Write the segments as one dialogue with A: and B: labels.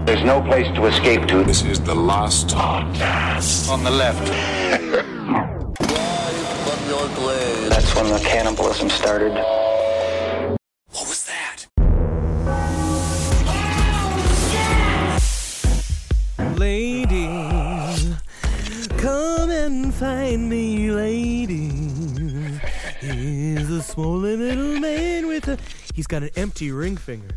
A: There's no place to escape to.
B: This is the last podcast.
A: On the left. That's when the cannibalism started.
B: What was that?
C: Lady, come and find me, lady. He's a small little man with a... He's got an empty ring finger.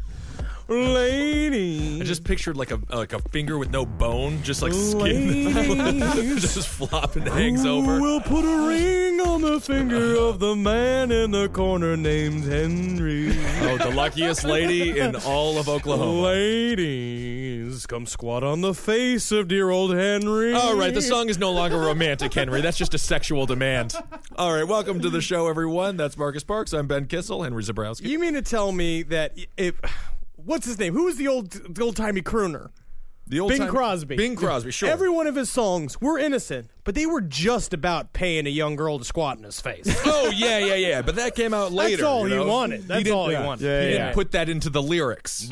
C: Lady.
D: I just pictured like a finger with no bone, just like skin, just flopping, hangs over.
C: We'll put a ring on the finger of the man in the corner named Henry.
D: Oh, the luckiest lady in all of Oklahoma.
C: Ladies, come squat on the face of dear old Henry.
D: All right, the song is no longer romantic, Henry. That's just a sexual demand. All right, welcome to the show, everyone. That's Marcus Parks. I'm Ben Kissel, Henry Zabrowski.
C: You mean to tell me that what's his name? Who was the old-timey crooner? Bing Crosby.
D: Bing Crosby, sure.
C: Every one of his songs were innocent, but they were just about paying a young girl to squat in his face.
D: Oh, yeah. But that came out later.
C: That's all he wanted. That's all he wanted.
D: He didn't put that into the lyrics.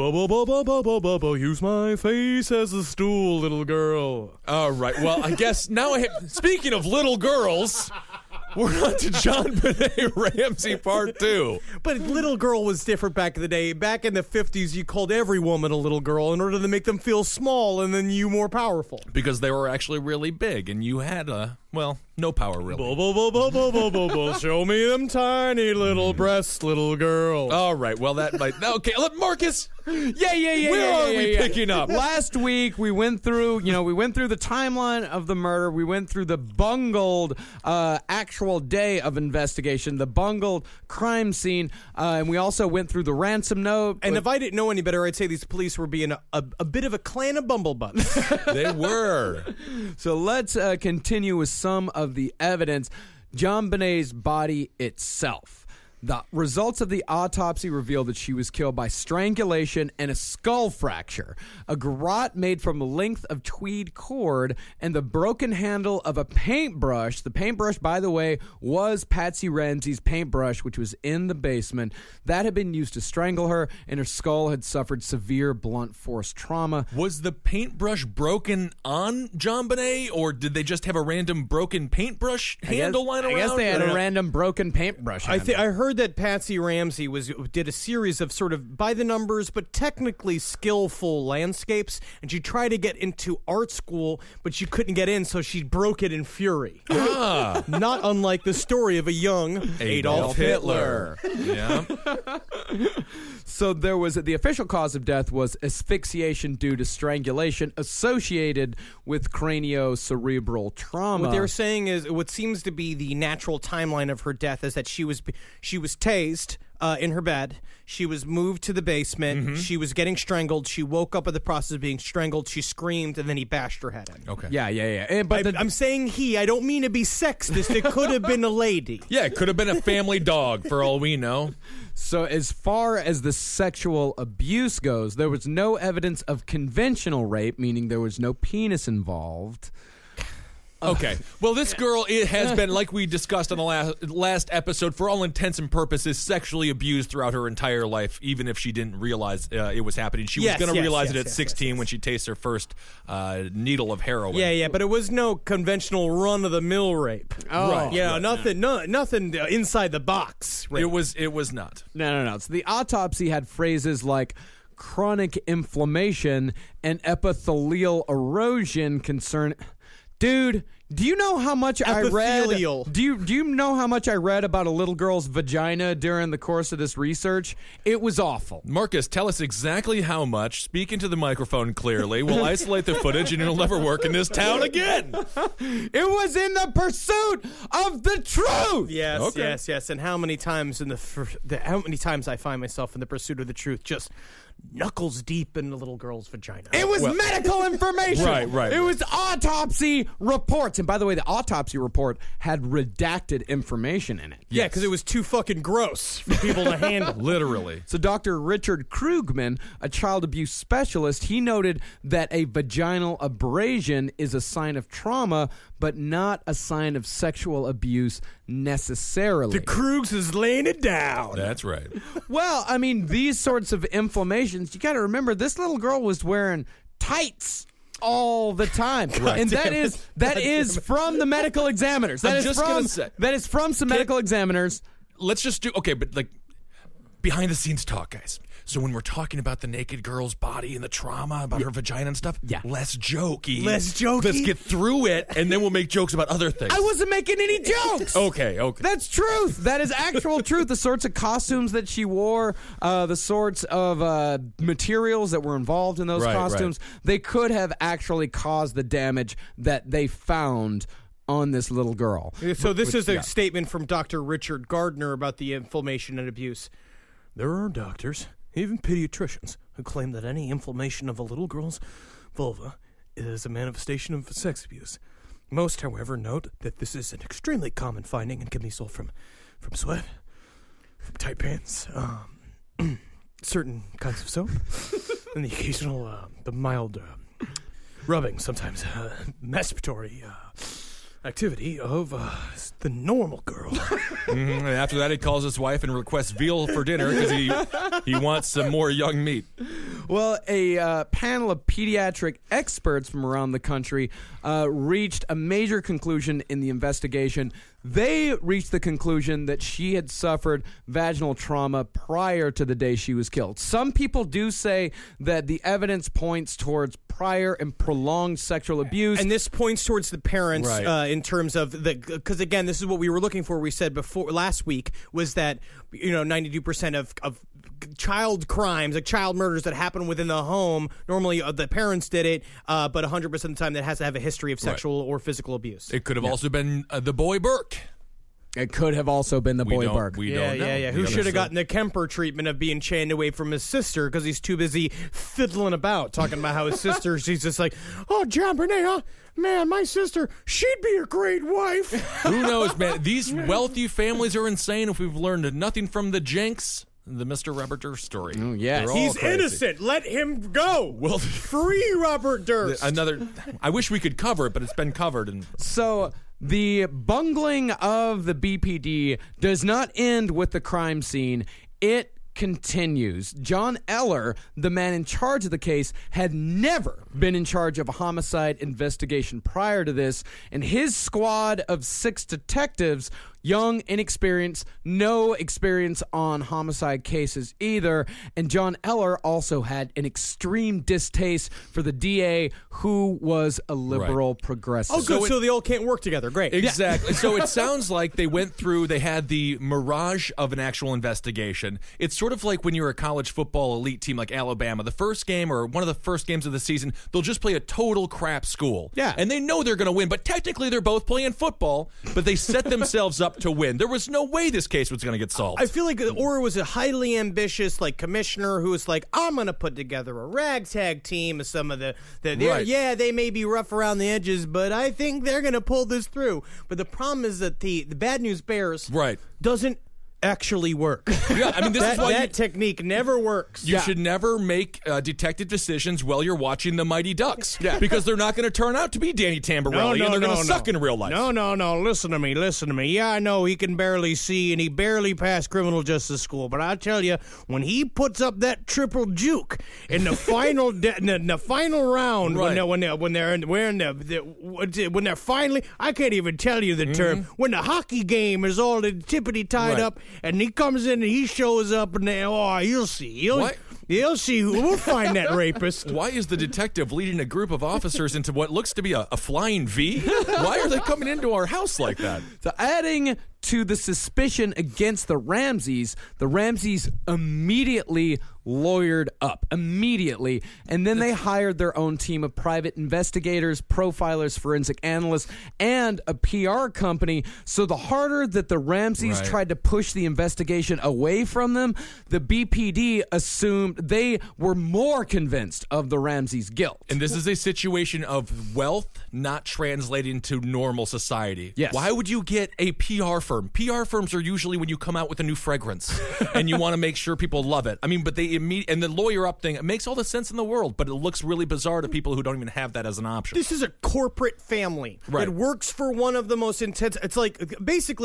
C: Use my face as a stool, little girl.
D: All right. Well, I guess now speaking of little girls, we're on to John Benet Ramsey Part 2.
C: But little girl was different back in the day. Back in the 50s, you called every woman a little girl in order to make them feel small and then you more powerful.
D: Because they were actually really big and you had no power really.
C: Show me them tiny little breasts, little girl.
D: All right. Well, that might... Okay, look, Marcus.
E: Yeah.
D: Where are we picking up?
E: Last week we went through the timeline of the murder. We went through the bungled actual day of investigation, the bungled crime scene, and we also went through the ransom note.
C: And if I didn't know any better, I'd say these police were being a bit of a clan of bumblebutts.
D: They were.
E: So let's continue with some of the evidence. John Benet's body itself. The results of the autopsy revealed that she was killed by strangulation and a skull fracture, a garrote made from a length of tweed cord, and the broken handle of a paintbrush. The paintbrush, by the way, was Patsy Ramsey's paintbrush, which was in the basement. That had been used to strangle her, and her skull had suffered severe blunt force trauma.
D: Was the paintbrush broken on John Benet, or did they just have a random broken paintbrush handle lying around?
E: I guess they had a random broken paintbrush handle.
C: I heard that Patsy Ramsey did a series of sort of by the numbers but technically skillful landscapes, and she tried to get into art school, but she couldn't get in, so she broke it in fury. Not unlike the story of a young Adolf Hitler.
D: Yeah.
E: So there was the official cause of death was asphyxiation due to strangulation associated with craniocerebral trauma.
C: What they're saying is what seems to be the natural timeline of her death is that she was tased in her bed. She was moved to the basement. Mm-hmm. She was getting strangled. She woke up in the process of being strangled. She screamed, and then he bashed her head in.
E: Okay. Yeah. But
C: I'm saying he. I don't mean to be sexist. It could have been a lady.
D: Yeah, it could have been a family dog, for all we know.
E: So as far as the sexual abuse goes, there was no evidence of conventional rape, meaning there was no penis involved.
D: Okay. Well, this girl has been, like we discussed on the last episode, for all intents and purposes, sexually abused throughout her entire life, even if she didn't realize it was happening. She was going to realize it at 16 when she tastes her first needle of heroin.
C: Yeah, but it was no conventional run-of-the-mill rape.
E: Oh.
C: Right. Yeah, nothing inside the box rape.
D: It was not.
E: No. So the autopsy had phrases like chronic inflammation and epithelial erosion concern... Dude, do you know how much I read? Do you know how much I read about a little girl's vagina during the course of this research? It was awful.
D: Marcus, tell us exactly how much. Speak into the microphone clearly. We'll isolate the footage and it'll never work in this town again.
E: It was in the pursuit of the truth.
C: Yes. And how many times how many times I find myself in the pursuit of the truth, just knuckles deep in the little girl's vagina.
E: It was medical information.
D: Right.
E: It was autopsy reports. And by the way, the autopsy report had redacted information in it.
C: Yeah, because it was too fucking gross for people to handle.
D: Literally.
E: So Dr. Richard Krugman, a child abuse specialist, he noted that a vaginal abrasion is a sign of trauma, but not a sign of sexual abuse necessarily.
C: The Krugs is laying it down.
D: That's right.
E: Well, I mean, these sorts of inflammations, you got to remember, this little girl was wearing heights all the time. And that is from the medical examiners. That is from some medical examiners.
D: Let's just do but like behind the scenes talk, guys. So when we're talking about the naked girl's body and the trauma about her vagina and stuff, less jokey.
C: Less jokey.
D: Let's get through it, and then we'll make jokes about other things.
E: I wasn't making any jokes.
D: Okay.
E: That's truth. That is actual truth. The sorts of costumes that she wore, the sorts of materials that were involved in those costumes, they could have actually caused the damage that they found on this little girl.
C: So this is a statement from Dr. Richard Gardner about the inflammation and abuse. There are doctors, even pediatricians, who claim that any inflammation of a little girl's vulva is a manifestation of sex abuse. Most, however, note that this is an extremely common finding and can be solved from sweat, from tight pants, certain kinds of soap, and the occasional, the mild rubbing, sometimes masturbatory activity of the normal girl.
D: And after that, he calls his wife and requests veal for dinner because he wants some more young meat.
E: Well, a panel of pediatric experts from around the country reached a major conclusion in the investigation. They reached the conclusion that she had suffered vaginal trauma prior to the day she was killed. Some people do say that the evidence points towards prior and prolonged sexual abuse.
C: And this points towards the parents in terms of because again, this is what we were looking for. We said before last week was that 92% of child crimes, like child murders that happen within the home, normally the parents did it, but 100% of the time that has to have a history of sexual or physical abuse.
D: It could have also been the boy Burke.
E: It could have also been the boy Burke.
D: We don't know.
C: Who should have gotten the Kemper treatment of being chained away from his sister because he's too busy fiddling about, talking about how his sister, she's just like, oh, John Bonet, huh? Man, my sister, she'd be a great wife.
D: Who knows, man? These wealthy families are insane. If we've learned nothing from the Jenks, the Mr. Robert Durst story.
E: Oh, yes.
C: He's innocent. Let him go.
D: Well,
C: free Robert Durst.
D: I wish we could cover it, but it's been covered.
E: So the bungling of the BPD does not end with the crime scene. It continues. John Eller, the man in charge of the case, had never been in charge of a homicide investigation prior to this, and his squad of 6 detectives, young, inexperienced, no experience on homicide cases either, and John Eller also had an extreme distaste for the DA, who was a liberal progressive.
C: Oh, good. So they all can't work together. Great.
D: Exactly. So it sounds like they had the mirage of an actual investigation. It's sort of like when you're a college football elite team like Alabama. The first game or one of the first games of the season, they'll just play a total crap school.
C: Yeah.
D: And they know they're going to win, but technically they're both playing football, but they set themselves up to win. There was no way this case was going to get solved.
C: I feel like Orr was a highly ambitious commissioner who was like, I'm going to put together a ragtag team of some of the they may be rough around the edges, but I think they're going to pull this through. But the problem is that the Bad News Bears doesn't actually work.
D: Yeah, I mean, this is why
C: that technique never works.
D: You should never make detective decisions while you're watching the Mighty Ducks, because they're not going to turn out to be Danny Tamborelli, and they're going to suck in real life.
C: No. Listen to me. Yeah, I know he can barely see, and he barely passed criminal justice school, but I tell you, when he puts up that triple juke in the final the final round, when they're finally, I can't even tell you the term, when the hockey game is all tippity tied up. And he comes in and he shows up and you'll see. You'll see who will find that rapist.
D: Why is the detective leading a group of officers into what looks to be a flying V? Why are they coming into our house like that?
E: So adding to the suspicion against the Ramseys immediately lawyered up. Immediately. And then they hired their own team of private investigators, profilers, forensic analysts, and a PR company. So the harder that the Ramseys tried to push the investigation away from them, the BPD assumed they were more convinced of the Ramseys' guilt.
D: And this is a situation of wealth not translating to normal society.
E: Yes.
D: Why would you get a PR firm? PR firms are usually when you come out with a new fragrance and you want to make sure people love it. I mean, but and the lawyer up thing, it makes all the sense in the world, but it looks really bizarre to people who don't even have that as an option.
C: This is a corporate family. It works for one of the most intense. It's like basically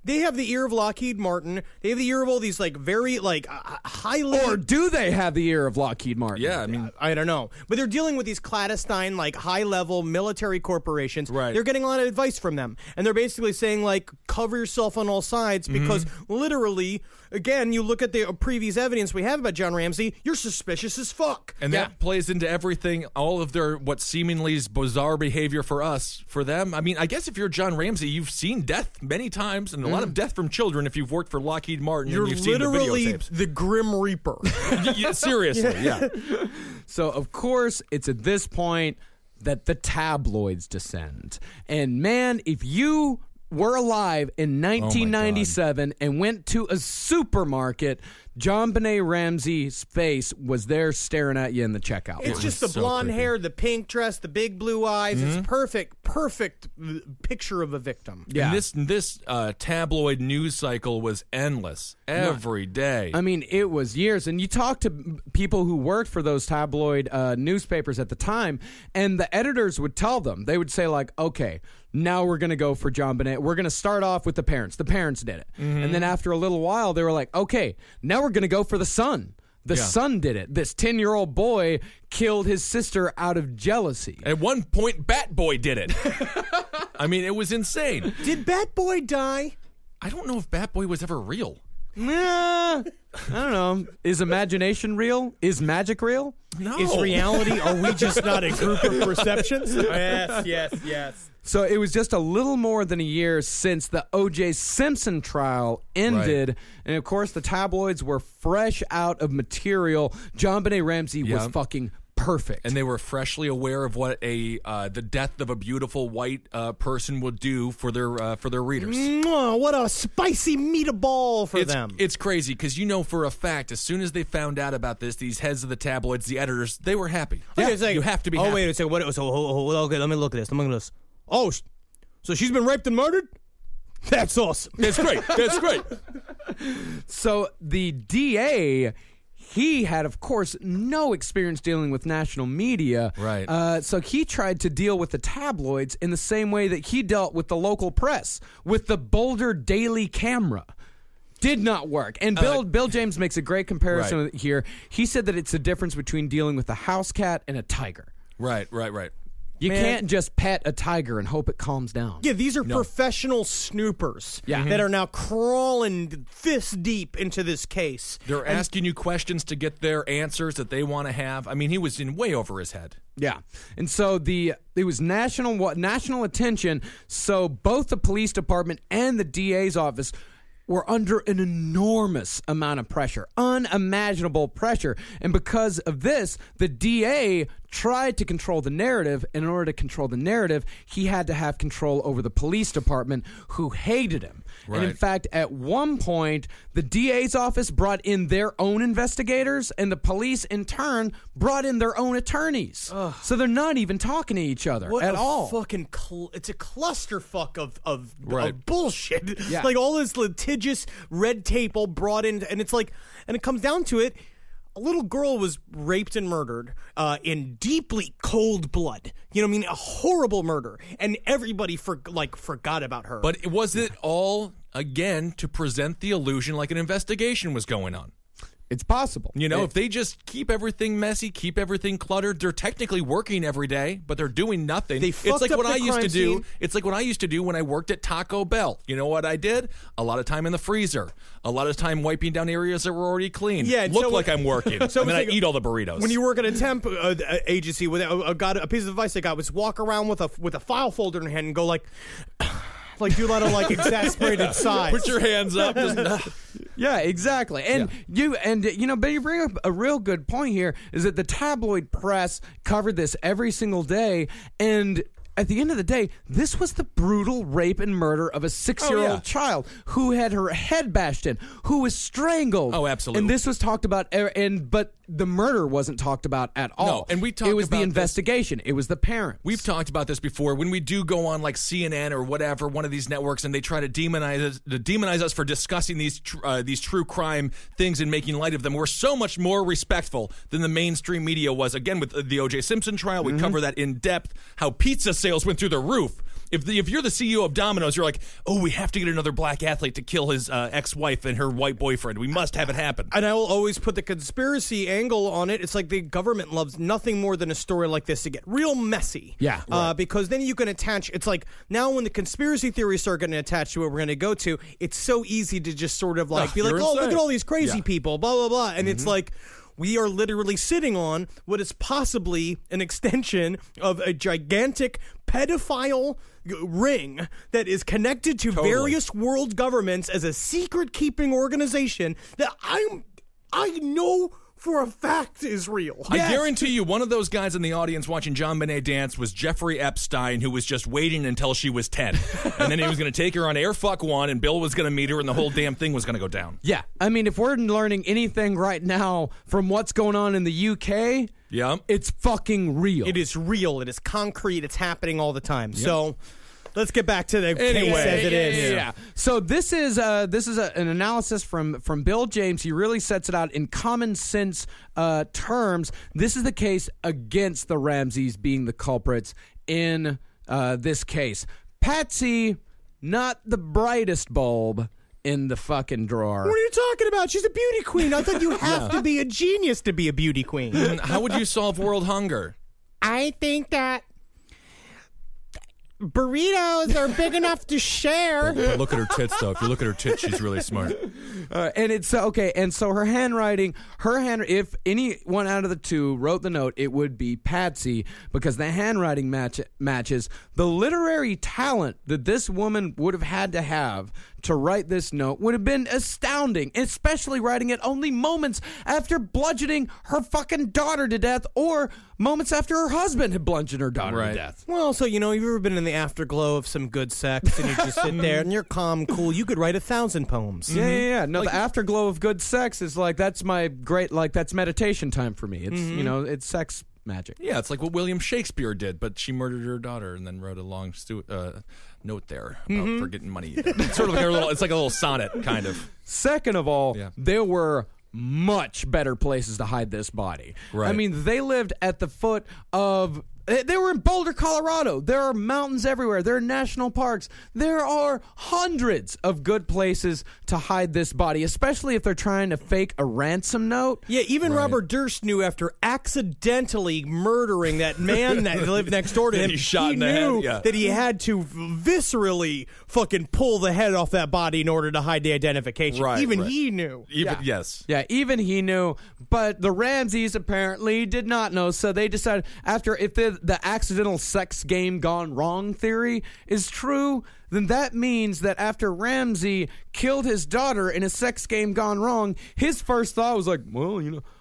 C: they have the ear of Lockheed Martin. They have the ear of all these like very like highly.
E: Or do they have the ear of Lockheed Martin?
D: Yeah, I mean,
C: I don't know, but they're dealing with these clandestine, like high-level military corporations.
D: Right.
C: They're getting a lot of advice from them, and they're basically saying like, cover yourself on all sides because literally, again, you look at the previous evidence we have about John Ramsey, you're suspicious as fuck.
D: and that plays into everything, all of their what seemingly is bizarre behavior for us, for them. I mean, I guess if you're John Ramsey, you've seen death many times, and a lot of death from children if you've worked for Lockheed Martin
C: You're
D: and you've seen the
C: literally
D: videotapes.
C: the Grim Reaper.
D: Yeah, seriously, yeah.
E: So, of course, it's at this point that the tabloids descend. And, man, if you were alive in 1997 and went to a supermarket, John Benet Ramsey's face was there staring at you in the checkout.
C: It's
E: line.
C: just the
D: so
C: blonde
D: creepy.
C: hair, the pink dress, the big blue eyes. It's perfect picture of a victim.
E: Yeah.
D: And this tabloid news cycle was endless every day.
E: I mean, it was years. And you talk to people who worked for those tabloid newspapers at the time, and the editors would tell them, they would say, like, okay, now we're going to go for John Benet. We're going to start off with the parents. The parents did it. And then after a little while, they were like, okay, now we're going to go for the son. The son did it. This 10-year-old boy killed his sister out of jealousy.
D: At one point, Bat Boy did it. I mean, it was insane.
C: Did Bat Boy die?
D: I don't know if Bat Boy was ever real.
E: Nah, I don't know. Is imagination real? Is magic real?
D: No.
C: Is reality? Are we just not a group of perceptions? Yes.
E: So it was just a little more than a year since the O.J. Simpson trial ended.
D: Right.
E: And, of course, the tabloids were fresh out of material. John Benet Ramsey was fucking perfect.
D: And they were freshly aware of what the death of a beautiful white person would do for their readers.
C: Mwah, what a spicy meatball for them.
D: It's crazy because you know for a fact, as soon as they found out about this, these heads of the tabloids, the editors, they were happy.
C: Okay, so
D: You have to be
C: Oh,
D: happy.
C: wait a second. What? So, okay, let me look at this. Oh, so she's been raped and murdered? That's awesome.
D: That's great. That's great.
E: So the DA, he had, of course, no experience dealing with national media.
D: Right.
E: So he tried to deal with the tabloids in the same way that he dealt with the local press, with the Boulder Daily Camera. Did not work. And Bill James makes a great comparison here. He said that it's the difference between dealing with a house cat and a tiger.
D: Right.
E: You can't just pet a tiger and hope it calms down.
C: Yeah, these are professional snoopers that are now crawling fist deep into this case.
D: They're asking you questions to get their answers that they want to have. I mean, he was in way over his head.
E: Yeah. And so it was national attention, so both the police department and the DA's office were under an enormous amount of pressure, unimaginable pressure. And because of this, the DA tried to control the narrative. And in order to control the narrative, he had to have control over the police department, who hated him. And in
D: Right.
E: fact, at one point, the DA's office brought in their own investigators, and the police, in turn, brought in their own attorneys. So they're not even talking to each other
C: What
E: at
C: a
E: all.
C: fucking it's a clusterfuck of
D: Right.
C: bullshit.
E: Yeah.
C: Like all this litigious red tape all brought in, and it's like, and it comes down to it. A little girl was raped and murdered in deeply cold blood. You know what I mean? A horrible murder, and everybody forgot about her.
D: But was it all, again, to present the illusion like an investigation was going on?
E: It's possible.
D: You know, if they just keep everything messy, keep everything cluttered, they're technically working every day, but they're doing nothing.
C: They
D: It's
C: fucked
D: like
C: up
D: what
C: the
D: I used
C: crime
D: to do.
C: scene.
D: It's like what I used to do when I worked at Taco Bell. You know what I did? A lot of time in the freezer. A lot of time wiping down areas that were already clean.
C: Yeah, and
D: look
C: so
D: like I'm working.
C: so
D: and then
C: it's
D: I
C: like-
D: eat all the burritos.
C: when you work at a temp agency, with a piece of advice I got was walk around with a file folder in your hand and go like do a lot of exasperated sighs.
D: put your hands up. Just,
E: Yeah, exactly. And but you bring up a real good point here, is that the tabloid press covered this every single day, and at the end of the day, this was the brutal rape and murder of a 6-year-old child who had her head bashed in, who was strangled.
D: Oh, absolutely.
E: And this was talked about, but the murder wasn't talked about at all.
D: No, and we talked
E: It was
D: about
E: the
D: this-
E: investigation. It was the parents.
D: We've talked about this before. When we do go on like CNN or whatever, one of these networks, and they try to demonize us for discussing these true crime things and making light of them, we're so much more respectful than the mainstream media was. Again, with the O.J. Simpson trial, we cover that in depth. How pizza sales went through the roof If you're the CEO of Domino's, you're like, oh, we have to get another black athlete to kill his ex-wife and her white boyfriend. We must have it happen.
C: And I will always put the conspiracy angle on it. It's like the government loves nothing more than a story like this to get real messy.
E: Yeah. Right.
C: Because then you can attach, it's like now when the conspiracy theories start getting attached to what we're going to go to, it's so easy to just sort of like be like, oh, look at all these crazy people, blah, blah, blah. And it's like, we are literally sitting on what is possibly an extension of a gigantic pedophile ring that is connected to various world governments as a secret-keeping organization that I know for a fact is real.
D: I guarantee you one of those guys in the audience watching JonBenét dance was Jeffrey Epstein, who was just waiting until she was 10. And then he was going to take her on Air Fuck One, and Bill was going to meet her, and the whole damn thing was going to go down.
E: Yeah. I mean, if we're learning anything right now from what's going on in the UK, it's fucking real.
C: It is real. It is concrete. It's happening all the time. So let's get back to the case as it is.
E: Yeah. So this is an analysis from Bill James. He really sets it out in common sense terms. This is the case against the Ramseys being the culprits in this case. Patsy, not the brightest bulb in the fucking drawer.
C: What are you talking about? She's a beauty queen. I thought you have to be a genius to be a beauty queen.
D: How would you solve world hunger?
C: I think that burritos are big enough to share.
D: But look at her tits, though. If you look at her tits, she's really smart.
E: And it's okay. And so her handwriting, if anyone out of the two wrote the note, it would be Patsy, because the handwriting matches. The literary talent that this woman would have had to have to write this note would have been astounding, especially writing it only moments after bludgeoning her fucking daughter to death, or moments after her husband had bludgeoned her daughter to death.
C: Well, so, you've ever been in the afterglow of some good sex and you just sit there and you're calm, cool. You could write 1,000 poems.
E: Yeah. No, the afterglow of good sex is like, that's my great, like, that's meditation time for me. It's, it's sex magic.
D: Yeah, it's like what William Shakespeare did, but she murdered her daughter and then wrote a long note there about forgetting money. It's sort of like it's like a little sonnet, kind of.
E: Second of all, there were much better places to hide this body.
D: Right.
E: I mean, they lived at the foot of... They were in Boulder, Colorado. There are mountains everywhere. There are national parks. There are hundreds of good places to hide this body, especially if they're trying to fake a ransom note.
C: Yeah, even Robert Durst knew after accidentally murdering that man that lived next door to him,
D: he
C: knew that he had to viscerally fucking pull the head off that body in order to hide the identification. Even he knew.
D: Yes.
E: Yeah, even he knew. But the Ramseys apparently did not know, so they decided after if the accidental sex game gone wrong theory is true, then that means that after Ramsey killed his daughter in a sex game gone wrong, his first thought was like, well,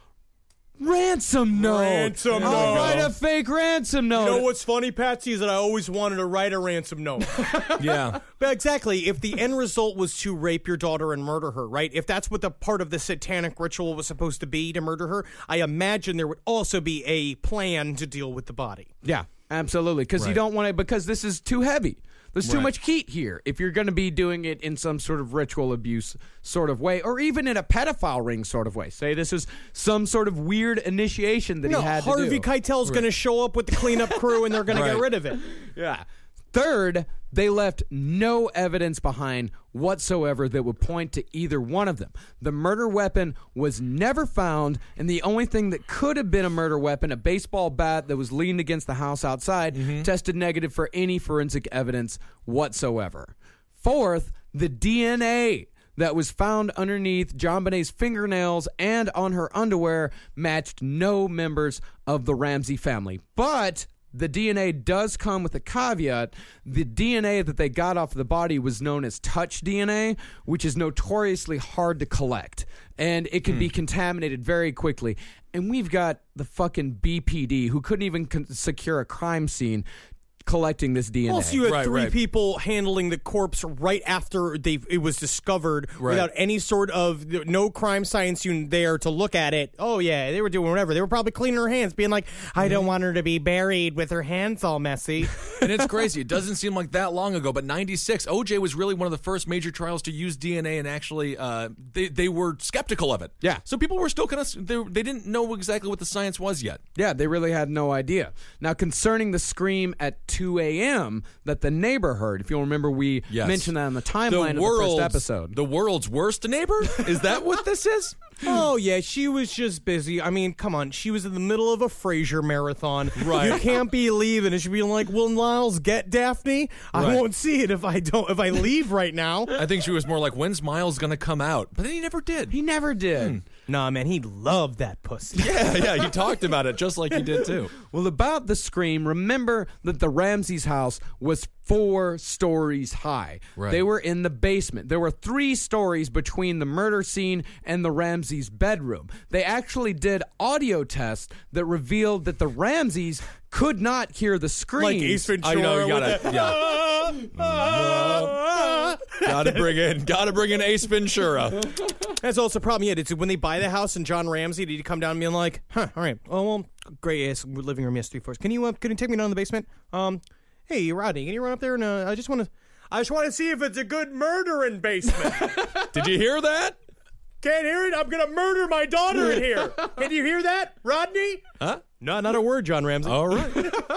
E: ransom note. I'll write a fake ransom note.
C: You know what's funny, Patsy, is that I always wanted to write a ransom note.
D: Yeah.
C: But exactly, if the end result was to rape your daughter and murder her, right? If that's what the part of the satanic ritual was supposed to be, to murder her, I imagine there would also be a plan to deal with the body.
E: Yeah, absolutely. Because you don't want to, because this is too heavy. There's too much heat here if you're going to be doing it in some sort of ritual abuse sort of way, or even in a pedophile ring sort of way. Say this is some sort of weird initiation that he had to do.
C: Harvey Keitel's going to show up with the cleanup crew and they're going to get rid of it.
E: Yeah. Third, they left no evidence behind whatsoever that would point to either one of them. The murder weapon was never found, and the only thing that could have been a murder weapon, a baseball bat that was leaned against the house outside, tested negative for any forensic evidence whatsoever. Fourth, the DNA that was found underneath JonBenét's fingernails and on her underwear matched no members of the Ramsey family. But the DNA does come with a caveat. The DNA that they got off the body was known as touch DNA, which is notoriously hard to collect, and it can be contaminated very quickly. And we've got the fucking BPD, who couldn't even secure a crime scene, collecting this DNA.
C: Also, you had three people handling the corpse right after it was discovered without any sort of no crime science unit there to look at it. Oh, yeah, they were doing whatever. They were probably cleaning her hands, being like, I don't want her to be buried with her hands all messy.
D: And it's crazy. It doesn't seem like that long ago, but 96, OJ was really one of the first major trials to use DNA, and actually they were skeptical of it.
E: Yeah.
D: So people were still kind of, they didn't know exactly what the science was yet.
E: Yeah, they really had no idea. Now, concerning the scream at 2 a.m. that the neighbor heard. If you'll remember, we mentioned that on the timeline of the first episode.
D: The world's worst neighbor? Is that what this is?
C: Oh, yeah, she was just busy. I mean, come on. She was in the middle of a Frasier marathon.
D: Right.
C: You can't be leaving. And she'd be like, will Niles get Daphne? I
D: Right.
C: won't see it if I leave right now.
D: I think she was more like, when's Miles going to come out? But then he never did.
E: He never did.
C: Nah, man, he loved that pussy.
D: Yeah, he talked about it just like he did too.
E: Well, about the scream, remember that the Ramseys' house was 4 stories high.
D: Right.
E: They were in the basement. There were 3 stories between the murder scene and the Ramseys' bedroom. They actually did audio tests that revealed that the Ramseys could not hear the screams.
C: Like Ace Ventura.
D: I know, you gotta,
C: with the,
D: gotta bring in Ace Ventura.
C: That's also a problem. Yeah, it's when they buy the house and John Ramsey, did he come down and be like, all right, well, great, yes, living room, yes, 3 floors. Can you take me down to the basement? Hey, Rodney, can you run up there and I just want to see if it's a good murdering basement.
D: Did you hear that?
C: Can't hear it. I'm gonna murder my daughter in here. Can you hear that, Rodney?
D: Huh?
C: No, not a word, John Ramsey.
D: All right.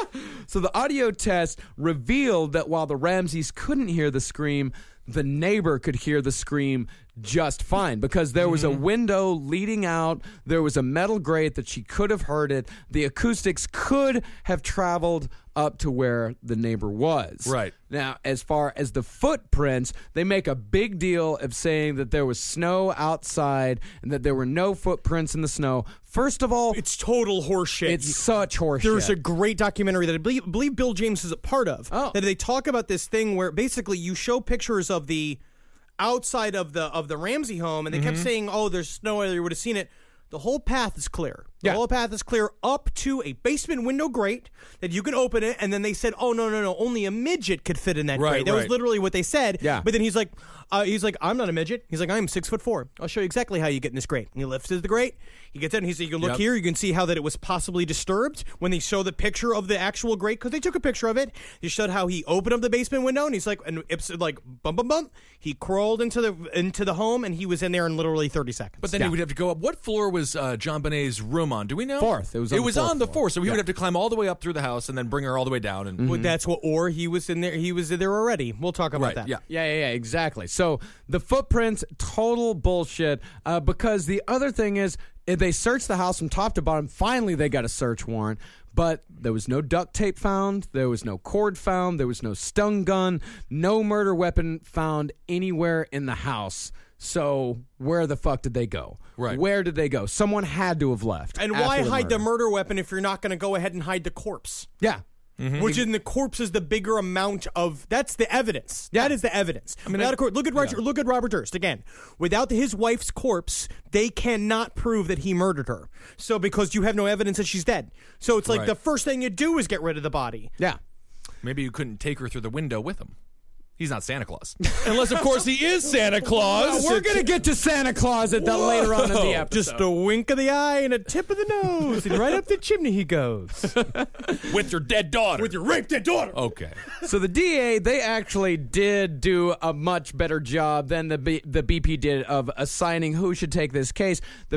E: So the audio test revealed that while the Ramseys couldn't hear the scream, the neighbor could hear the scream just fine because there was a window leading out. There was a metal grate that she could have heard it. The acoustics could have traveled up to where the neighbor was.
D: Right.
E: Now, as far as the footprints, they make a big deal of saying that there was snow outside and that there were no footprints in the snow. First of all,
C: It's total horseshit.
E: it's such horseshit.
C: There's a great documentary that I believe Bill James is a part of.
E: Oh.
C: That they talk about this thing where basically you show pictures of the outside of the Ramsey home, and they kept saying, "Oh, there's snow. You would have seen it." The whole path is clear. The
E: Yeah.
C: whole path is clear up to a basement window grate that you can open it, and then they said, "Oh, no, only a midget could fit in that
D: Right,
C: grate." That was
D: right.
C: literally what they said.
E: Yeah.
C: But then he's like, "I'm not a midget." He's like, "I'm 6'4". I'll show you exactly how you get in this grate. And he lifts the grate. He gets in. And he said, "You can look
D: Yep.
C: here. You can see how that it was possibly disturbed when they show the picture of the actual grate because they took a picture of it. He showed how he opened up the basement window, and he's like, and it's like bump. He crawled into the home, and he was in there in literally 30 seconds.
D: But then he would have to go up. What floor was John Bonet's room on? Do we know?
E: 4th. It was
D: on the fourth, so he would have to climb all the way up through the house and then bring her all the way down. And
C: Well, that's what, or he was in there. He was there already. We'll talk about
D: right,
C: that.
D: yeah.
E: Yeah, exactly. So the footprints, total bullshit. Because the other thing is, if they searched the house from top to bottom. Finally, they got a search warrant. But there was no duct tape found. There was no cord found. There was no stun gun. No murder weapon found anywhere in the house. So where the fuck did they go?
D: Right.
E: Where did they go? Someone had to have left.
C: And
E: after
C: why hide the
E: murder.
C: murder weapon if you're not going to go ahead and hide the corpse?
E: Yeah.
C: Which in the corpse is the bigger amount of. That's the evidence.
E: Yeah.
C: That is the evidence. Without a corpse, look at Robert Durst again. Without his wife's corpse, they cannot prove that he murdered her. So because you have no evidence that she's dead, so it's like
D: Right.
C: the first thing you do is get rid of the body.
E: Yeah.
D: maybe you couldn't take her through the window with him. He's not Santa Claus. Unless, of course, he is Santa Claus.
E: We're going to get to Santa Claus later on in the episode.
C: Just a wink of the eye and a tip of the nose, and right up the chimney he goes.
D: With your dead daughter.
C: With your raped dead daughter.
D: Okay.
E: So the DA, they actually did do a much better job than the BP did of assigning who should take this case. The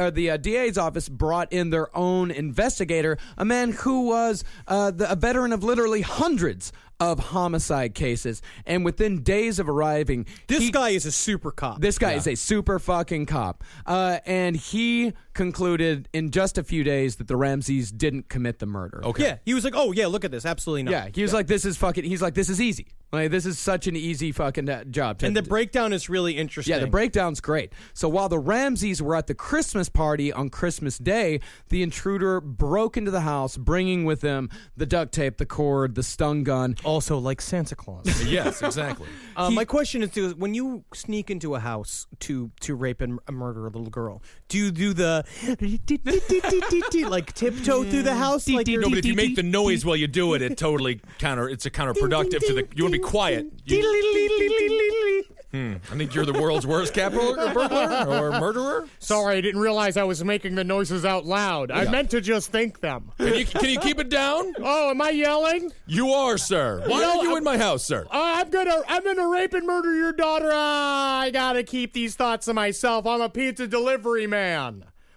E: DA's office brought in their own investigator, a man who was a veteran of literally hundreds of homicide cases, and within days of arriving,
C: This guy is a super cop.
E: This guy is a super fucking cop, and he concluded in just a few days that the Ramseys didn't commit the murder.
D: Okay.
C: Yeah, he was like, "Oh yeah, look at this, absolutely not."
E: Yeah, he was like, "This is fucking." He's like, "This is easy. Like, this is such an easy fucking job."
C: And the breakdown is really interesting.
E: Yeah, the breakdown's great. So while the Ramseys were at the Christmas party on Christmas Day, the intruder broke into the house, bringing with him the duct tape, the cord, the stun gun.
C: also like Santa Claus.
D: Yes, exactly.
C: My question is, when you sneak into a house to rape and murder a little girl, do you do the like tiptoe through the house? Like
D: No, but if you make the noise while you do it, it's counterproductive to the. You want to be quiet. I think you're the world's worst burglar or murderer.
C: Sorry, I didn't realize I was making the noises out loud. I meant to just think them.
D: Can you keep it down?
C: Oh, am I yelling?
D: You are, sir. Why are you in my house, sir?
C: I'm gonna rape and murder your daughter. I gotta keep these thoughts to myself. I'm a pizza delivery man.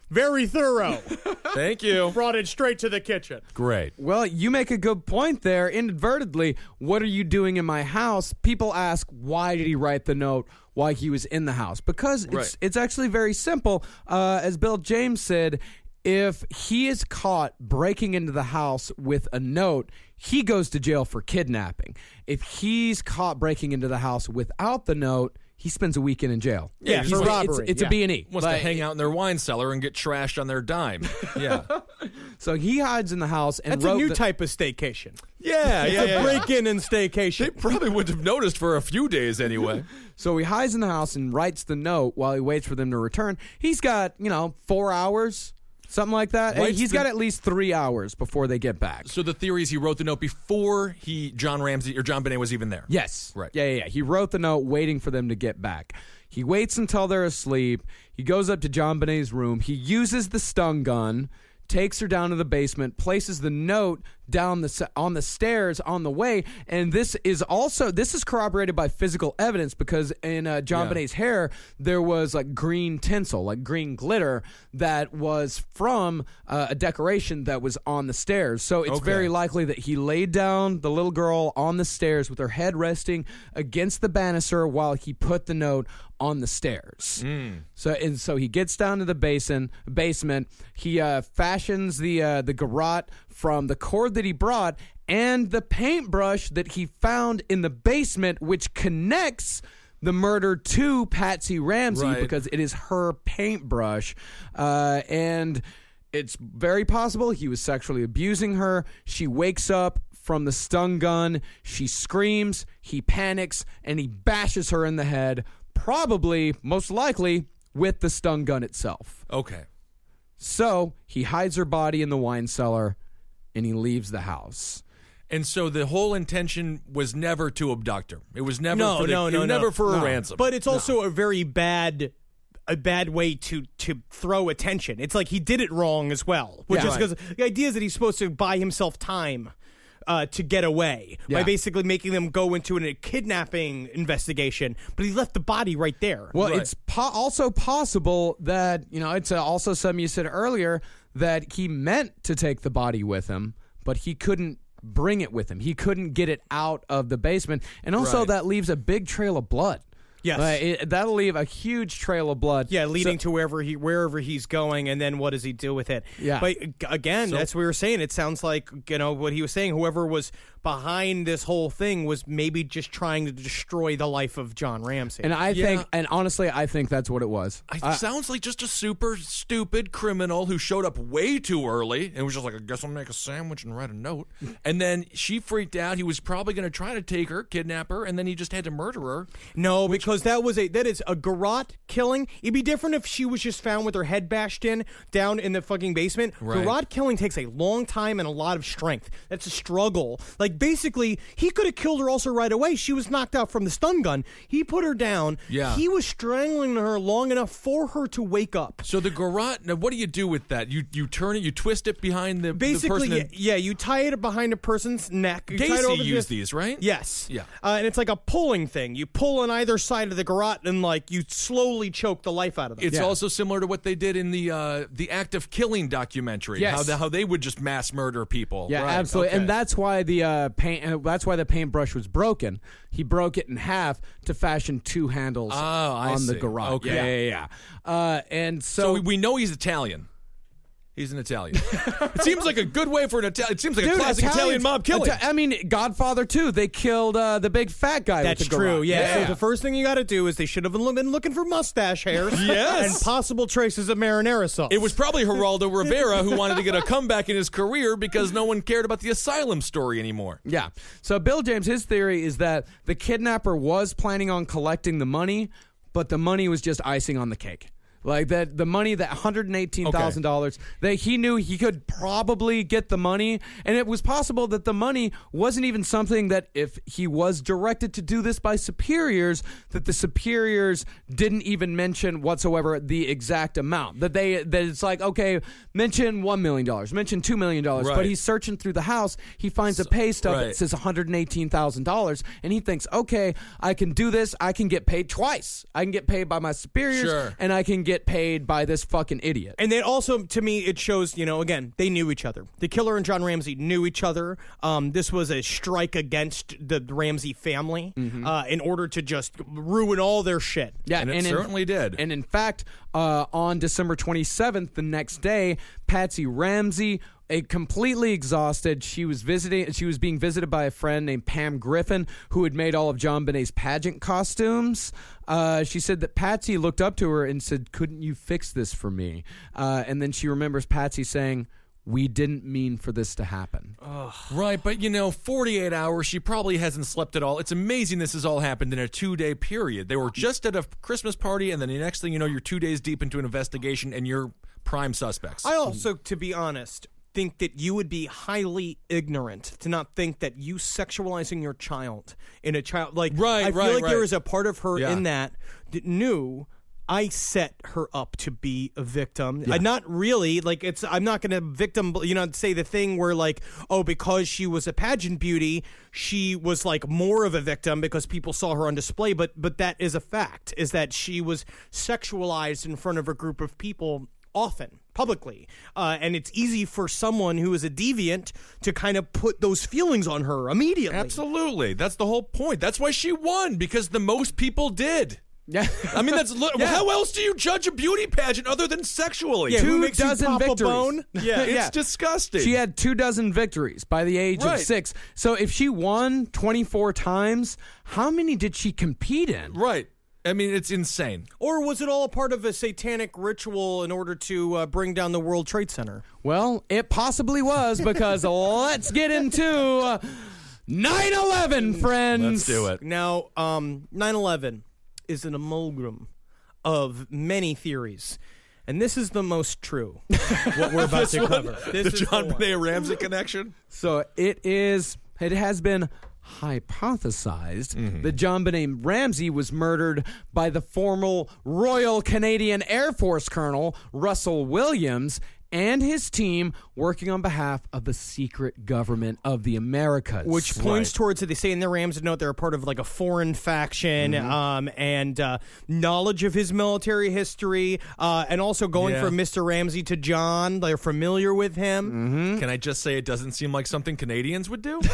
C: Very thorough.
D: Thank you.
C: Brought it straight to the kitchen.
D: Great.
E: Well, you make a good point there. Inadvertently, what are you doing in my house? People ask, why did he write the note while he was in the house? Because it's actually very simple. As Bill James said, if he is caught breaking into the house with a note, he goes to jail for kidnapping. If he's caught breaking into the house without the note, he spends a weekend in jail.
C: Yeah, for robbery.
E: It's a B&E.
D: Wants to hang out in their wine cellar and get trashed on their dime. Yeah.
E: So he hides in the house and
C: That's a new type of staycation.
D: Yeah,
C: It's a break-in and staycation.
D: They probably wouldn't have noticed for a few days anyway.
E: So he hides in the house and writes the note while he waits for them to return. He's got, 4 hours, something like that. He's got at least 3 hours before they get back.
D: So the theory is he wrote the note before John Benet was even there.
E: Yes.
D: Right.
E: Yeah. He wrote the note waiting for them to get back. He waits until they're asleep. He goes up to John Benet's room. He uses the stun gun, takes her down to the basement, places the note down on the stairs on the way, and this is corroborated by physical evidence because in John Benet's hair there was like green tinsel, like green glitter that was from a decoration that was on the stairs. So it's very likely that he laid down the little girl on the stairs with her head resting against the banister while he put the note on the stairs. So he gets down to the basement. He fashions the garrote from the cord that he brought and the paintbrush that he found in the basement, which connects the murder to Patsy Ramsey because it is her paintbrush. And it's very possible he was sexually abusing her. She wakes up from the stun gun. She screams. He panics, and he bashes her in the head, probably, most likely, with the stun gun itself.
D: Okay.
E: So he hides her body in the wine cellar, and he leaves the house.
D: And so the whole intention was never to abduct her. It was never
C: never
D: for a ransom.
C: But it's also a very bad way to throw attention. It's like he did it wrong as well. Which is because the idea is that he's supposed to buy himself time to get away by basically making them go into a kidnapping investigation, but he left the body right there.
E: Well, it's also possible that, it's also something you said earlier, that he meant to take the body with him, but he couldn't bring it with him. He couldn't get it out of the basement. And also that leaves a big trail of blood.
C: Yes.
E: That'll leave a huge trail of blood.
C: Yeah, leading to wherever he's going, and then what does he do with it?
E: Yeah.
C: But again, that's what we were saying. It sounds like, what he was saying, whoever was behind this whole thing was maybe just trying to destroy the life of John Ramsey.
E: And honestly, I think that's what it was.
D: It sounds like just a super stupid criminal who showed up way too early and was just like, I guess I'll make a sandwich and write a note. And then she freaked out. He was probably going to try to take her, kidnap her, and then he just had to murder her.
C: No, because that is a garrote killing. It'd be different if she was just found with her head bashed in down in the fucking basement.
D: Right.
C: Garrote killing takes a long time and a lot of strength. That's a struggle. Like, basically, he could have killed her also right away. She was knocked out from the stun gun. He put her down.
D: Yeah.
C: He was strangling her long enough for her to wake up.
D: So the garrote, now what do you do with that? You turn it, you twist it behind the
C: Basically,
D: person.
C: you tie it behind a person's neck.
D: Gacy used these, right?
C: Yes.
D: Yeah.
C: And it's like a pulling thing. You pull on either side of the garrote and you slowly choke the life out of them.
D: It's also similar to what they did in the Act of Killing documentary.
E: Yes.
D: How they would just mass murder people.
E: Yeah,
D: right.
E: absolutely.
D: Okay.
E: And that's why the paintbrush was broken. He broke it in half to fashion two handles on the garage.
D: Okay.
E: Yeah. And
D: so we know he's Italian. He's an Italian. It seems like a good way for an Italian. It seems like a classic Italian mob killing.
E: Godfather 2, they killed the big fat guy.
C: That's
E: with the
C: true.
E: garage.
C: Yeah. So the first thing you got to do is they should have been looking for mustache hairs.
D: Yes.
C: And possible traces of marinara sauce.
D: It was probably Geraldo Rivera who wanted to get a comeback in his career because no one cared about the asylum story anymore.
E: Yeah. So Bill James, his theory is that the kidnapper was planning on collecting the money, but the money was just icing on the cake. Like that, the money, that $118,000, that he knew he could probably get the money, and it was possible that the money wasn't even something that, if he was directed to do this by superiors, that the superiors didn't even mention whatsoever the exact amount. That it's like, okay, mention $1 million, mention $2 million, but he's searching through the house, he finds a pay stub that says $118,000, and he thinks, okay, I can do this, I can get paid twice. I can get paid by my superiors, and I can get paid by this fucking idiot.
C: And then also, to me, it shows, again, they knew each other. The killer and John Ramsey knew each other. This was a strike against the Ramsey family in order to just ruin all their shit.
E: Yeah,
D: and it certainly did.
E: And in fact, on December 27th, the next day, Patsy Ramsey, completely exhausted, she was being visited by a friend named Pam Griffin, who had made all of JonBenét's pageant costumes. She said that Patsy looked up to her and said, "Couldn't you fix this for me?" And then she remembers Patsy saying, "We didn't mean for this to happen."
D: Right, but 48 hours, she probably hasn't slept at all. It's amazing this has all happened in a 2-day period. They were just at a Christmas party, and then the next thing you know, you're 2 days deep into an investigation, and you're prime suspects.
C: I also, to be honest, think that you would be highly ignorant to not think that you sexualizing your child in a child, I feel like there is a part of her in that knew I set her up to be a victim. Yeah. Not really. I'm not going to victim, say the thing where because she was a pageant beauty, she was more of a victim because people saw her on display. But that is a fact, is that she was sexualized in front of a group of people often, publicly. And it's easy for someone who is a deviant to kind of put those feelings on her immediately.
D: Absolutely. That's the whole point. That's why she won, because the most people did.
E: Yeah,
D: I mean, how else do you judge a beauty pageant other than sexually?
C: Yeah,
E: 2 dozen victories.
C: A bone?
D: Yeah, it's disgusting.
E: She had 2 dozen victories by the age of 6. So if she won 24 times, how many did she compete in?
D: Right. I mean, it's insane.
C: Or was it all a part of a satanic ritual in order to bring down the World Trade Center?
E: Well, it possibly was, because let's get into 9/11, friends.
D: Let's do it.
C: Now, 9/11 is an amalgam of many theories, and this is the most true, what we're about to cover.
D: The JonBenet Ramsey connection?
E: So it has been hypothesized that JonBenet Ramsey was murdered by the former Royal Canadian Air Force Colonel Russell Williams and his team working on behalf of the secret government of the Americas.
C: Which points towards, they say in their Ramsey note, they're a part of a foreign faction, and knowledge of his military history, and also going from Mr. Ramsey to John. They're familiar with him.
D: Can I just say it doesn't seem like something Canadians would do?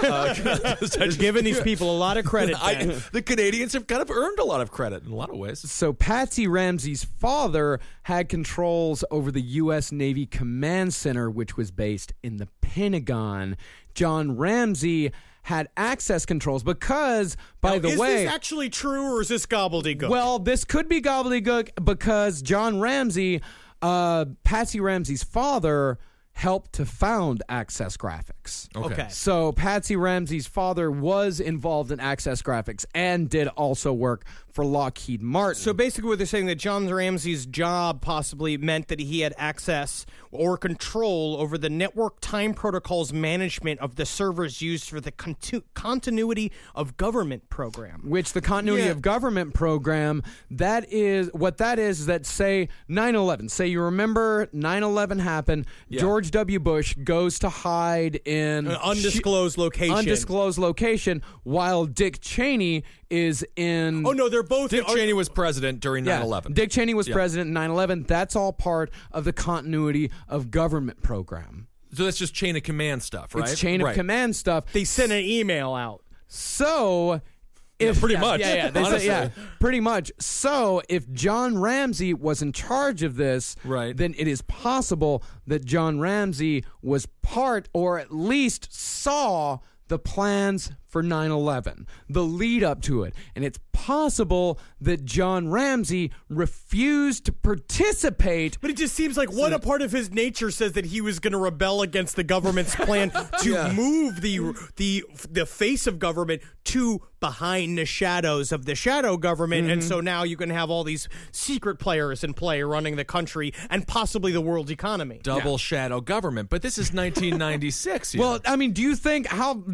C: Just giving these people a lot of credit.
D: The Canadians have kind of earned a lot of credit in a lot of ways.
E: So Patsy Ramsey's father had controls over the U.S. Navy Command Center, which was based in the Pentagon. John Ramsey had access controls because, by the way...
C: Is this actually true, or is this gobbledygook?
E: Well, this could be gobbledygook because John Ramsey, Patsy Ramsey's father, helped to found Access Graphics.
C: Okay.
E: So Patsy Ramsey's father was involved in Access Graphics and did also work for Lockheed Martin.
C: So basically what they're saying, that John Ramsey's job possibly meant that he had access or control over the network time protocols management of the servers used for the continuity of government program.
E: Which the continuity of government program, that is that, say 9/11. Say you remember 9/11 happened.
D: Yeah.
E: George W. Bush goes to hide in
C: an undisclosed location.
E: While Dick Cheney is in...
C: Oh, no, they're both...
D: Dick Cheney was president during 9/11.
E: Dick Cheney was president in 9/11. That's all part of the continuity of government program.
D: So that's just chain of command stuff, right?
E: It's chain of command stuff.
C: They sent an email out.
E: So...
D: pretty much.
E: Pretty much. So, if John Ramsey was in charge of this, then it is possible that John Ramsey was part, or at least saw, the plans for 9/11, the lead up to it. And it's possible that John Ramsey refused to participate.
C: But it just seems like what a part of his nature says that he was going to rebel against the government's plan to move the face of government to behind the shadows of the shadow government. And so now you can have all these secret players in play running the country and possibly the world's economy.
D: Double shadow government. But this is 1996.
E: Well, I mean, do you think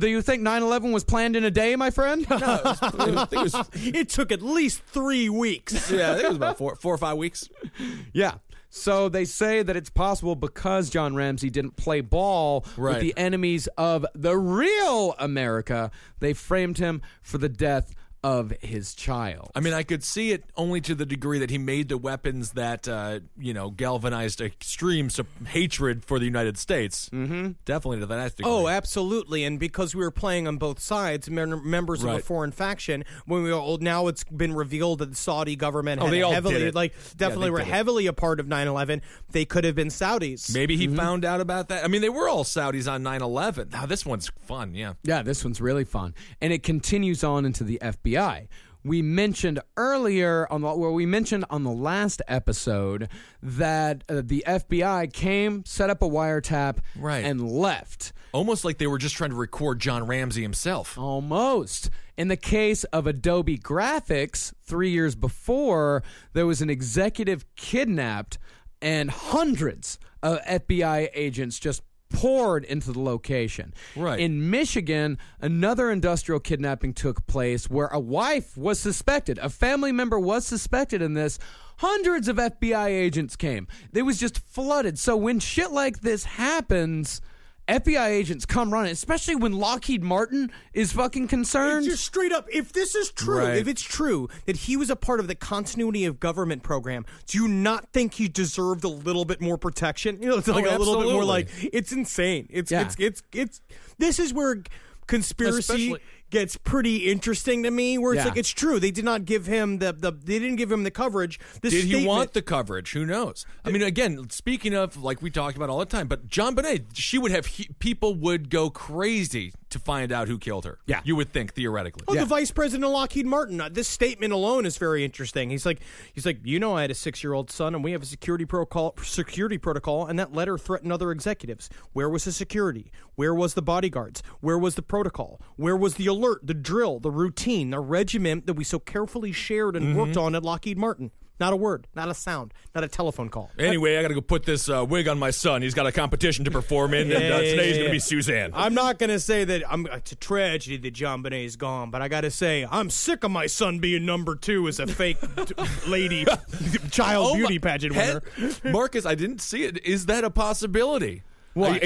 E: 9/11 was planned in a day, my friend?
D: No,
C: it took at least 3 weeks.
D: Yeah, I think it was about 4 or 5 weeks.
E: Yeah. So they say that it's possible because John Ramsey didn't play ball with the enemies of the real America, they framed him for the death of his child.
D: I mean, I could see it only to the degree that he made the weapons that, galvanized extreme hatred for the United States. Mm-hmm. Definitely to that degree.
C: Oh, absolutely. And because we were playing on both sides, members of a
D: Right.
C: foreign faction, now it's been revealed that the Saudi government
D: Oh,
C: had
D: they all
C: heavily,
D: did it.
C: definitely
D: they
C: were
D: did it.
C: heavily a part of 9/11. They could have been Saudis.
D: Maybe he found out about that. I mean, they were all Saudis on 9/11. Now, this one's fun, yeah.
E: Yeah, this one's really fun. And it continues on into the FBI. We mentioned earlier on the last episode that the FBI came, set up a wiretap,
D: Right.
E: and left.
D: Almost like they were just trying to record John Ramsey himself.
E: Almost. In the case of Adobe Graphics, 3 years before, there was an executive kidnapped and hundreds of FBI agents just poured into the location.
D: Right.
E: In Michigan, another industrial kidnapping took place where a wife was suspected. A family member was suspected in this. Hundreds of FBI agents came. They was just flooded. So when shit like this happens, FBI agents come running, especially when Lockheed Martin is fucking concerned.
C: Just straight up, if this is true,
D: Right.
C: if it's true that he was a part of the continuity of government program, do you not think he deserved a little bit more protection? It's like a little bit more
D: absolutely.
C: like, it's insane. It's
E: Yeah.
C: this is where conspiracy
D: Especially-
C: gets pretty interesting to me, where it's
E: Yeah.
C: like, it's true. They did not give him they didn't give him the coverage. This
D: Did he
C: statement-
D: want the coverage? Who knows? I mean, again, speaking of, like we talked about all the time, but John Bonet, she would have, people would go crazy to find out who killed her.
E: Yeah.
D: You would think, theoretically.
C: Oh, the vice president of Lockheed Martin. This statement alone is very interesting. He's like, I had a 6-year-old son, and we have a security protocol, and that letter threatened other executives. Where was the security? Where was the bodyguards? Where was the protocol? Where was the alert, the drill, the routine, the regiment that we so carefully shared and worked on at Lockheed Martin? Not a word, not a sound, not a telephone call.
D: Anyway, I got to go put this wig on my son. He's got a competition to perform in, and today's going to be Suzanne.
C: I'm not going to say that it's a tragedy that John Bonet is gone, but I got to say I'm sick of my son being number 2 as a fake lady child beauty pageant winner.
D: Marcus, I didn't see it. Is that a possibility?
E: What?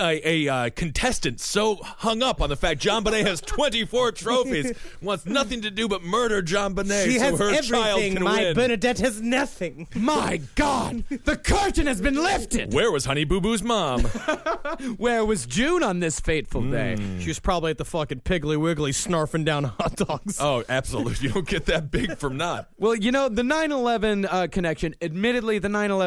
D: A contestant so hung up on the fact John Bonet has 24 trophies, wants nothing to do but murder John Bonet
C: She
D: so
C: has
D: her child
C: everything.
D: can
C: My
D: win.
C: Bernadette has nothing.
E: My God, the curtain has been lifted.
D: Where was Honey Boo Boo's mom?
E: Where was June on this fateful day?
C: She was probably at the fucking Piggly Wiggly snarfing down hot dogs.
D: Oh, absolutely. You don't get that big from not.
E: Well, the 9/11 connection, admittedly,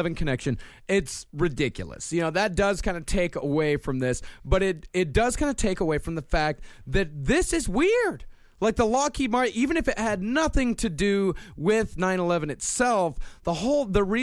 E: it's ridiculous. That does kind of take away from this, but it does kind of take away from the fact that this is weird. Like the Lockheed Martin, even if it had nothing to do with 9/11 itself, the whole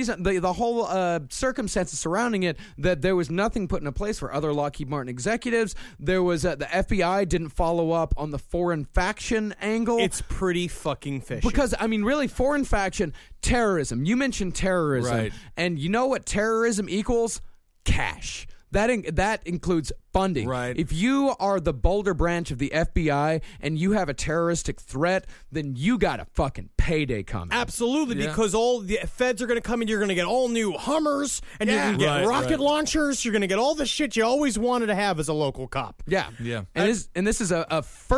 E: circumstances surrounding it, that there was nothing put into place for other Lockheed Martin executives. There was the FBI didn't follow up on the foreign faction angle.
C: It's pretty fucking fishy.
E: Because, really, foreign faction, terrorism. You mentioned terrorism.
D: Right.
E: And you know what terrorism equals? Cash. That includes funding.
D: Right.
E: If you are the Boulder branch of the FBI and you have a terroristic threat, then you got a fucking payday coming.
C: Absolutely,
D: Yeah.
C: because all the feds are going to come in. You're going to get all new Hummers, and you're going to get
D: Right,
C: rocket
D: right.
C: launchers. You're going to get all the shit you always wanted to have as a local cop.
E: Yeah,
D: Yeah.
E: And this is a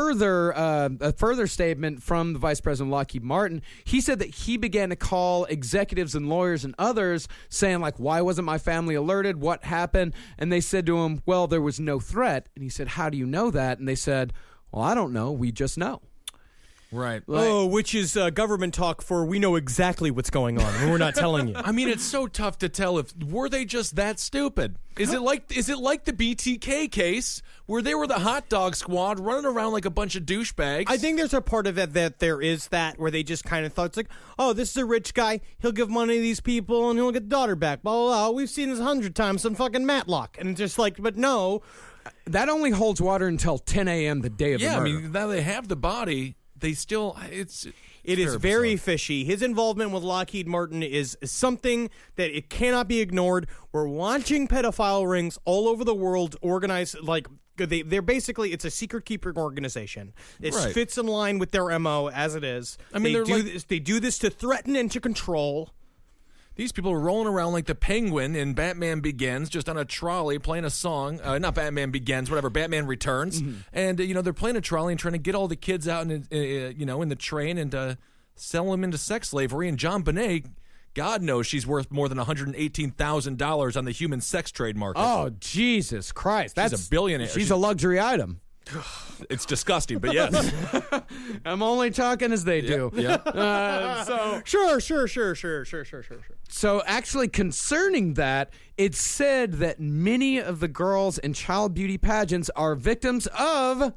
E: further statement from the vice president of Lockheed Martin. He said that he began to call executives and lawyers and others, saying like, "Why wasn't my family alerted? What happened?" And they said to him, "Well, there was no threat." And he said, "How do you know that?" And they said, "Well, I don't know. We just know."
D: Right.
C: Which is government talk for we know exactly what's going on, and we're not telling you.
D: I mean, it's so tough to tell if were they just that stupid. Is it like the BTK case where they were the hot dog squad running around like a bunch of douchebags?
C: I think there's a part of it that there is that where they just kind of thought it's like, oh, this is a rich guy. He'll give money to these people and he'll get the daughter back. Blah, blah, blah. We've seen this 100 times on fucking Matlock. And it's just like, but no.
E: That only holds water until 10 a.m. the day of the
D: I
E: murder.
D: mean, now they have the body. They still
C: It is
D: terrible
C: very
D: stuff.
C: fishy. His involvement with Lockheed Martin is something that it cannot be ignored. We're watching pedophile rings all over the world organized like they're basically it's a secret keeping organization. It
D: Right.
C: fits in line with their MO as it is.
D: I mean,
C: they
D: they're
C: do
D: like-
C: this. They do this to threaten and to control.
D: These people are rolling around like the Penguin in Batman Begins, just on a trolley playing a song. Not Batman Begins, whatever. Batman Returns, and they're playing a trolley and trying to get all the kids out in the train and sell them into sex slavery. And John Bonet, God knows she's worth more than $118,000 on the human sex trade market.
E: Oh, Jesus Christ!
D: She's a billionaire.
E: She's a luxury item.
D: It's disgusting, but yes.
E: I'm only talking as they do.
D: Yeah.
C: Sure.
E: So actually concerning that, it's said that many of the girls in child beauty pageants are victims of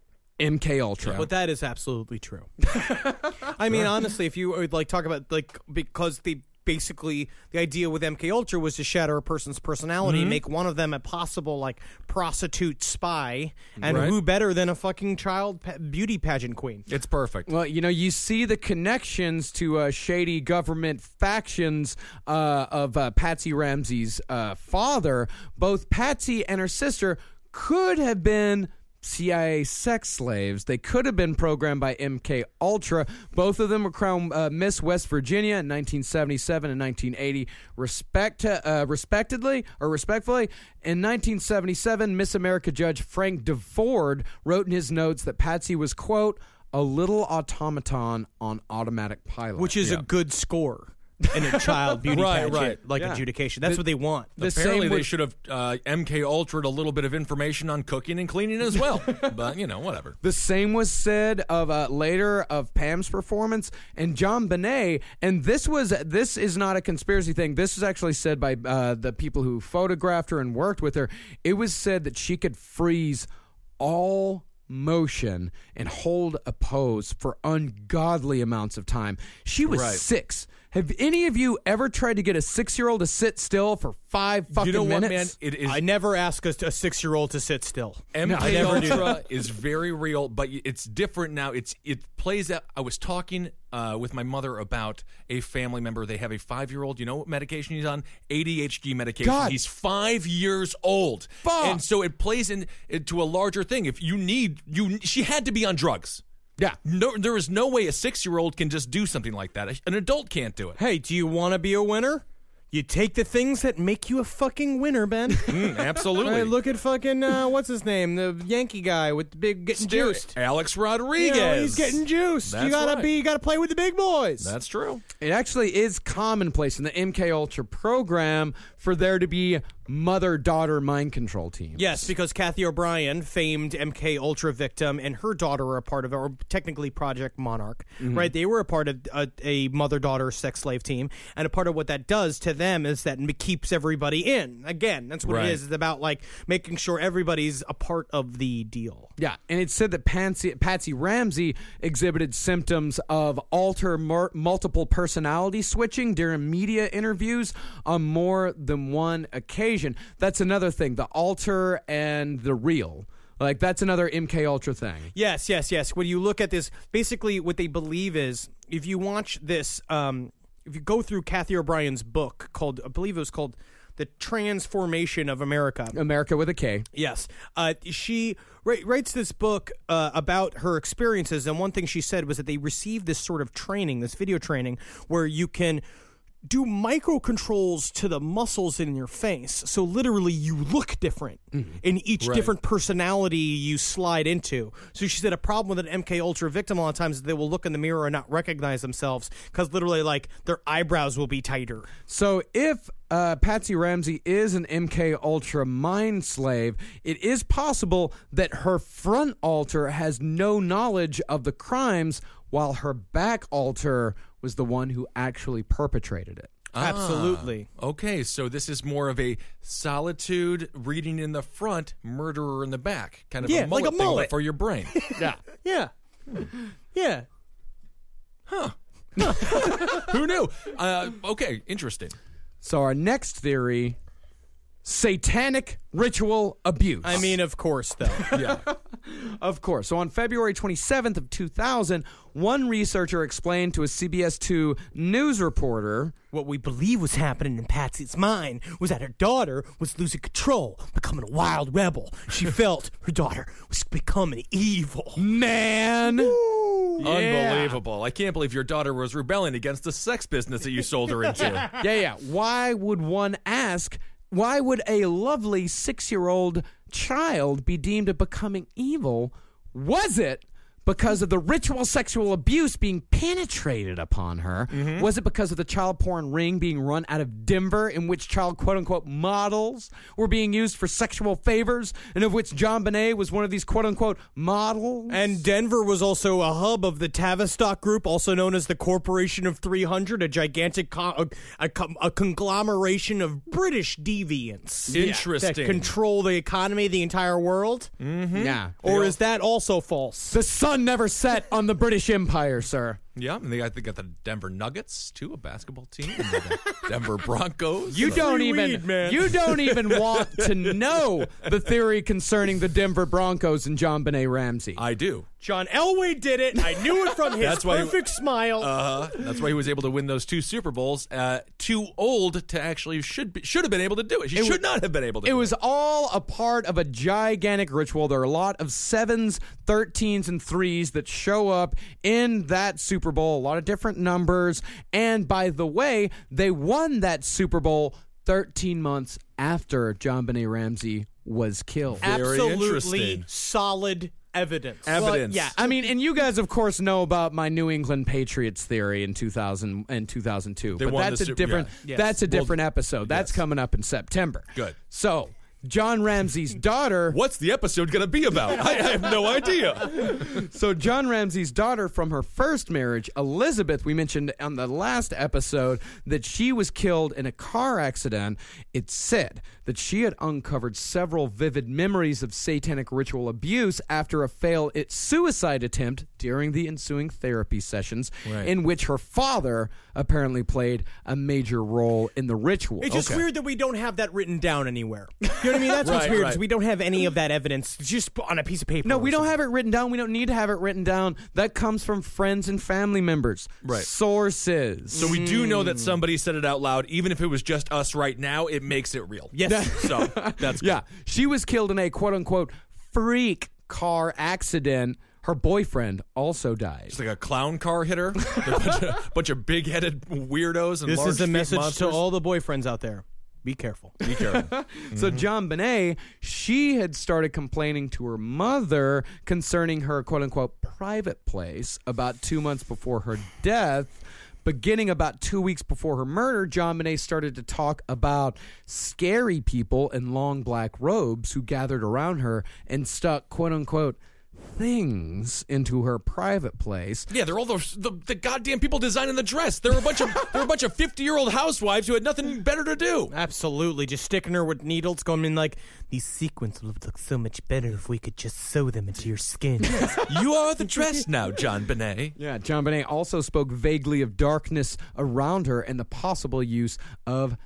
E: MK Ultra.
C: But that is absolutely true. I mean, honestly, if you would talk about because basically the idea with MK Ultra was to shatter a person's personality and make one of them a possible prostitute spy, and who better than a fucking child beauty pageant queen?
D: It's perfect.
E: Well, you see the connections to shady government factions of Patsy Ramsey's father. Both Patsy and her sister could have been CIA sex slaves. They could have been programmed by MK Ultra. Both of them were crowned Miss West Virginia in 1977 and 1980, respectively. In 1977, Miss America judge Frank DeFord wrote in his notes that Patsy was, quote, a little automaton on automatic pilot.
C: Which is a good score in a child beauty pageant adjudication. That's what they want.
D: Apparently, they should have MK Ultra'd a little bit of information on cooking and cleaning as well. But, whatever.
E: The same was said of later of Pam's performance and John Bonet. And this is not a conspiracy thing. This was actually said by the people who photographed her and worked with her. It was said that she could freeze all motion and hold a pose for ungodly amounts of time. She was 6. Have any of you ever tried to get a 6-year-old to sit still for 5 fucking minutes?
D: What, man? It is.
C: I never ask a 6-year-old to sit still.
D: MK Ultra is very real, but it's different now. It plays out. I was talking with my mother about a family member. They have a 5-year-old. You know what medication he's on? ADHD medication.
E: God.
D: He's 5 years old.
E: Fuck.
D: And so it plays into a larger thing. If she had to be on drugs.
E: Yeah.
D: No, there is no way a 6-year-old can just do something like that. An adult can't do it.
C: Hey, do you want to be a winner? You take the things that make you a fucking winner, Ben.
D: Absolutely.
C: Hey, look at fucking, what's his name? The Yankee guy with the big getting juiced.
D: Alex Rodriguez.
C: He's getting juiced.
D: That's
C: you gotta
D: right.
C: you gotta play with the big boys.
D: That's true.
E: It actually is commonplace in the MK Ultra program for there to be mother-daughter mind control teams.
C: Yes, because Kathy O'Brien, famed MK Ultra victim, and her daughter are a part of it, or technically Project Monarch, right? They were a part of a mother-daughter sex slave team, and a part of what that does to them is that it keeps everybody in. Again, that's what it is. It's about making sure everybody's a part of the deal.
E: Yeah, and it said that Patsy Ramsey exhibited symptoms of multiple personality switching during media interviews on more than one occasion. That's another thing, the alter and the real. That's another MK Ultra thing.
C: Yes. When you look at this, basically what they believe is, if you watch this, if you go through Kathy O'Brien's book called, I believe it was called The Transformation of America.
E: America with a K.
C: Yes. She writes this book about her experiences, and one thing she said was that they received this sort of training, this video training, where you can do microcontrols to the muscles in your face. So literally you look different in each different personality you slide into. So she said a problem with an MK Ultra victim a lot of times is they will look in the mirror and not recognize themselves because literally their eyebrows will be tighter.
E: So if Patsy Ramsey is an MK Ultra mind slave, it is possible that her front alter has no knowledge of the crimes while her back alter was the one who actually perpetrated it.
C: Absolutely.
D: Okay, so this is more of a solitude reading in the front, murderer in the back. Kind of a mullet,
C: like a mullet.
D: thing, but for your brain.
C: Yeah.
D: Huh. Who knew? Okay, interesting.
E: So our next theory, satanic ritual abuse.
C: I mean, of course, though.
D: Yeah.
E: Of course. So on February 27th of 2000, one researcher explained to a CBS 2 news reporter,
C: what we believe was happening in Patsy's mind was that her daughter was losing control, becoming a wild rebel. She felt her daughter was becoming evil.
E: man.
C: Ooh.
D: Unbelievable. I can't believe your daughter was rebelling against the sex business that you sold her into.
E: Yeah. Why would one ask, why would a lovely 6-year-old child be deemed of becoming evil? Was it because of the ritual sexual abuse being penetrated upon her?
D: Mm-hmm.
E: Was it because of the child porn ring being run out of Denver, in which child quote-unquote models were being used for sexual favors, and of which JonBenét was one of these quote-unquote models?
C: And Denver was also a hub of the Tavistock Group, also known as the Corporation of 300, a gigantic a conglomeration of British deviants.
D: Interesting.
C: That control the economy of the entire world.
E: Yeah.
C: Or is that also false?
E: The sun never set on the British Empire, sir.
D: Yeah, and I think got the Denver Nuggets, too, a basketball team. And the Denver Broncos.
E: You don't
C: Free
E: even
C: weed, man.
E: You don't even want to know the theory concerning the Denver Broncos and JonBenét Ramsey.
D: I do.
C: John Elway did it. I knew it from his
D: That's why
C: perfect smile.
D: That's why he was able to win those 2 Super Bowls. Too old to actually should have been able to do it. He should not have been able to.
E: It
D: do
E: was all a part of a gigantic ritual. There are a lot of 7s, 13s, and 3s that show up in that Super Bowl. A lot of different numbers. And by the way, they won that Super Bowl 13 months after JonBenét Ramsey was killed.
C: Absolutely
D: interesting.
C: solid evidence.
D: Evidence.
E: Yeah, I mean, and you guys, of course, know about my New England Patriots theory in 2000 and 2002.
D: They
E: But
D: won
E: that's
D: the
E: a
D: Super-
E: different.
C: yeah. Yes.
E: That's a different episode. That's
D: yes.
E: coming up in September.
D: Good.
E: So, John Ramsey's daughter.
D: What's the episode going to be about? I have no idea.
E: So, John Ramsey's daughter from her first marriage, Elizabeth, we mentioned on the last episode that she was killed in a car accident. It's said that she had uncovered several vivid memories of satanic ritual abuse after a failed suicide attempt during the ensuing therapy sessions,
D: Right.
E: in which her father apparently played a major role in the ritual.
C: It's just weird that we don't have that written down anywhere. You know what I mean? That's what's
D: Right,
C: weird.
D: right.
C: Is we don't have any of that evidence just on a piece of paper.
E: No,
C: or
E: we don't
C: something.
E: have it written down. We don't need to have it written down. That comes from friends and family members.
D: Right.
E: Sources.
D: So we do know that somebody said it out loud. Even if it was just us right now, it makes it real.
C: Yes.
D: So that's good.
E: Yeah, she was killed in a quote-unquote freak car accident. Her boyfriend also died.
D: It's like a clown car hit her. A bunch of big-headed weirdos and
C: This
D: large
C: is a
D: feet
C: message
D: monsters.
C: to all the boyfriends out there. Be careful.
D: Be careful.
E: So JonBenét, she had started complaining to her mother concerning her quote-unquote private place about 2 months before her death. Beginning about 2 weeks before her murder, JonBenét started to talk about scary people in long black robes who gathered around her and stuck quote-unquote things into her private place.
D: Yeah, they're all the goddamn people designing the dress. They're a bunch of 50-year-old housewives who had nothing better to do.
C: Absolutely. Just sticking her with needles, going in like, these sequins would look so much better if we could just sew them into your skin.
D: You are the dress now, JonBenét.
E: Yeah, JonBenét also spoke vaguely of darkness around her and the possible use of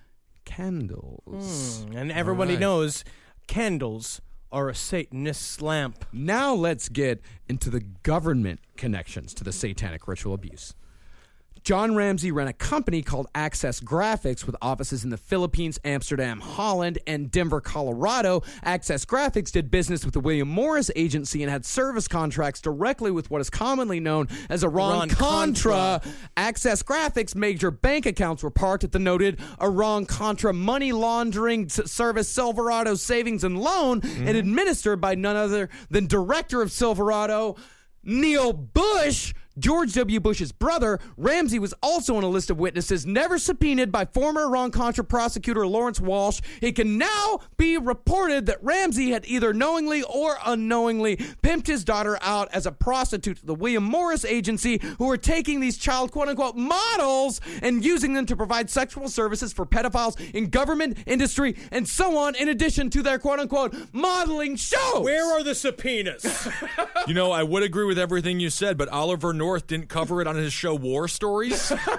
E: candles.
C: And everybody knows candles are a Satanist's lamp.
E: Now let's get into the government connections to the satanic ritual abuse. John Ramsey ran a company called Access Graphics with offices in the Philippines, Amsterdam, Holland, and Denver, Colorado. Access Graphics did business with the William Morris Agency and had service contracts directly with what is commonly known as Iran-Contra. Access Graphics' major bank accounts were parked at the noted Iran-Contra money laundering service Silverado Savings and Loan and administered by none other than Director of Silverado, Neil Bush, George W. Bush's brother. Ramsey was also on a list of witnesses never subpoenaed by former Iran-Contra prosecutor Lawrence Walsh. It can now be reported that Ramsey had either knowingly or unknowingly pimped his daughter out as a prostitute to the William Morris Agency, who were taking these child quote-unquote models and using them to provide sexual services for pedophiles in government, industry, and so on, in addition to their quote-unquote modeling shows.
C: Where are the subpoenas?
D: You know, I would agree with everything you said, but Oliver North didn't cover it on his show War Stories,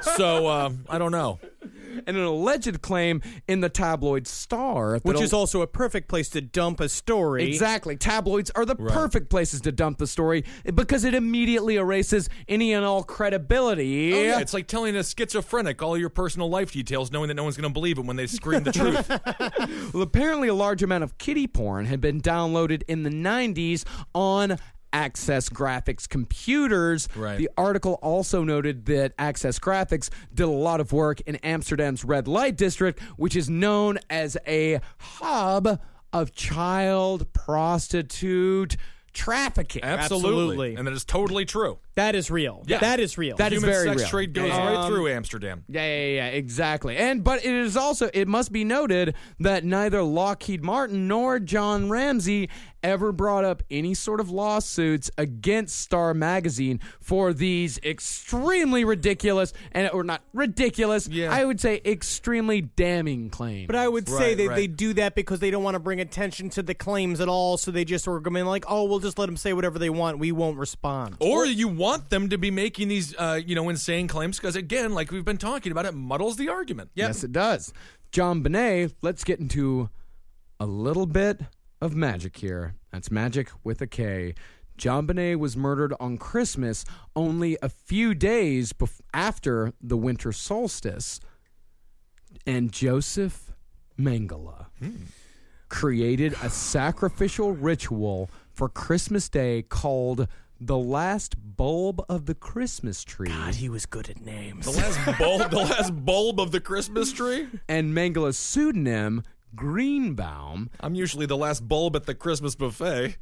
D: so I don't know.
E: And an alleged claim in the tabloid Star,
C: Which is also a perfect place to dump a story.
E: Exactly. Tabloids are the perfect places to dump the story because it immediately erases any and all credibility.
D: Oh, yeah, it's like telling a schizophrenic all your personal life details, knowing that no one's going to believe it when they scream the truth.
E: Well, apparently a large amount of kiddie porn had been downloaded in the 90s on Access Graphics computers.
D: Right.
E: The article also noted that Access Graphics did a lot of work in Amsterdam's red light district, which is known as a hub of child prostitute trafficking.
D: Absolutely. And that is totally true.
C: That is real.
D: Yeah.
C: That is real.
E: That is
D: Human
E: very
D: sex
E: real.
D: trade goes right through Amsterdam.
E: Yeah, exactly. But it is also, it must be noted that neither Lockheed Martin nor John Ramsey ever brought up any sort of lawsuits against Star Magazine for these extremely ridiculous, or not ridiculous, I would say extremely damning claims.
C: But I would say
D: Right.
C: they do that because they don't want to bring attention to the claims at all, so they just sort of come in like, oh, we'll just let them say whatever they want. We won't respond.
D: Or you want them to be making these, insane claims because, again, like we've been talking about, it muddles the argument.
E: Yes, it does. John Bonet, let's get into a little bit of magic here. That's magic with a K. John Bonet was murdered on Christmas only a few days after the winter solstice. And Joseph Mengele created a sacrificial ritual for Christmas Day called the last bulb of the Christmas tree.
C: God, he was good at names.
D: The last bulb of the Christmas tree?
E: And Mengele's pseudonym, Greenbaum.
D: I'm usually the last bulb at the Christmas buffet.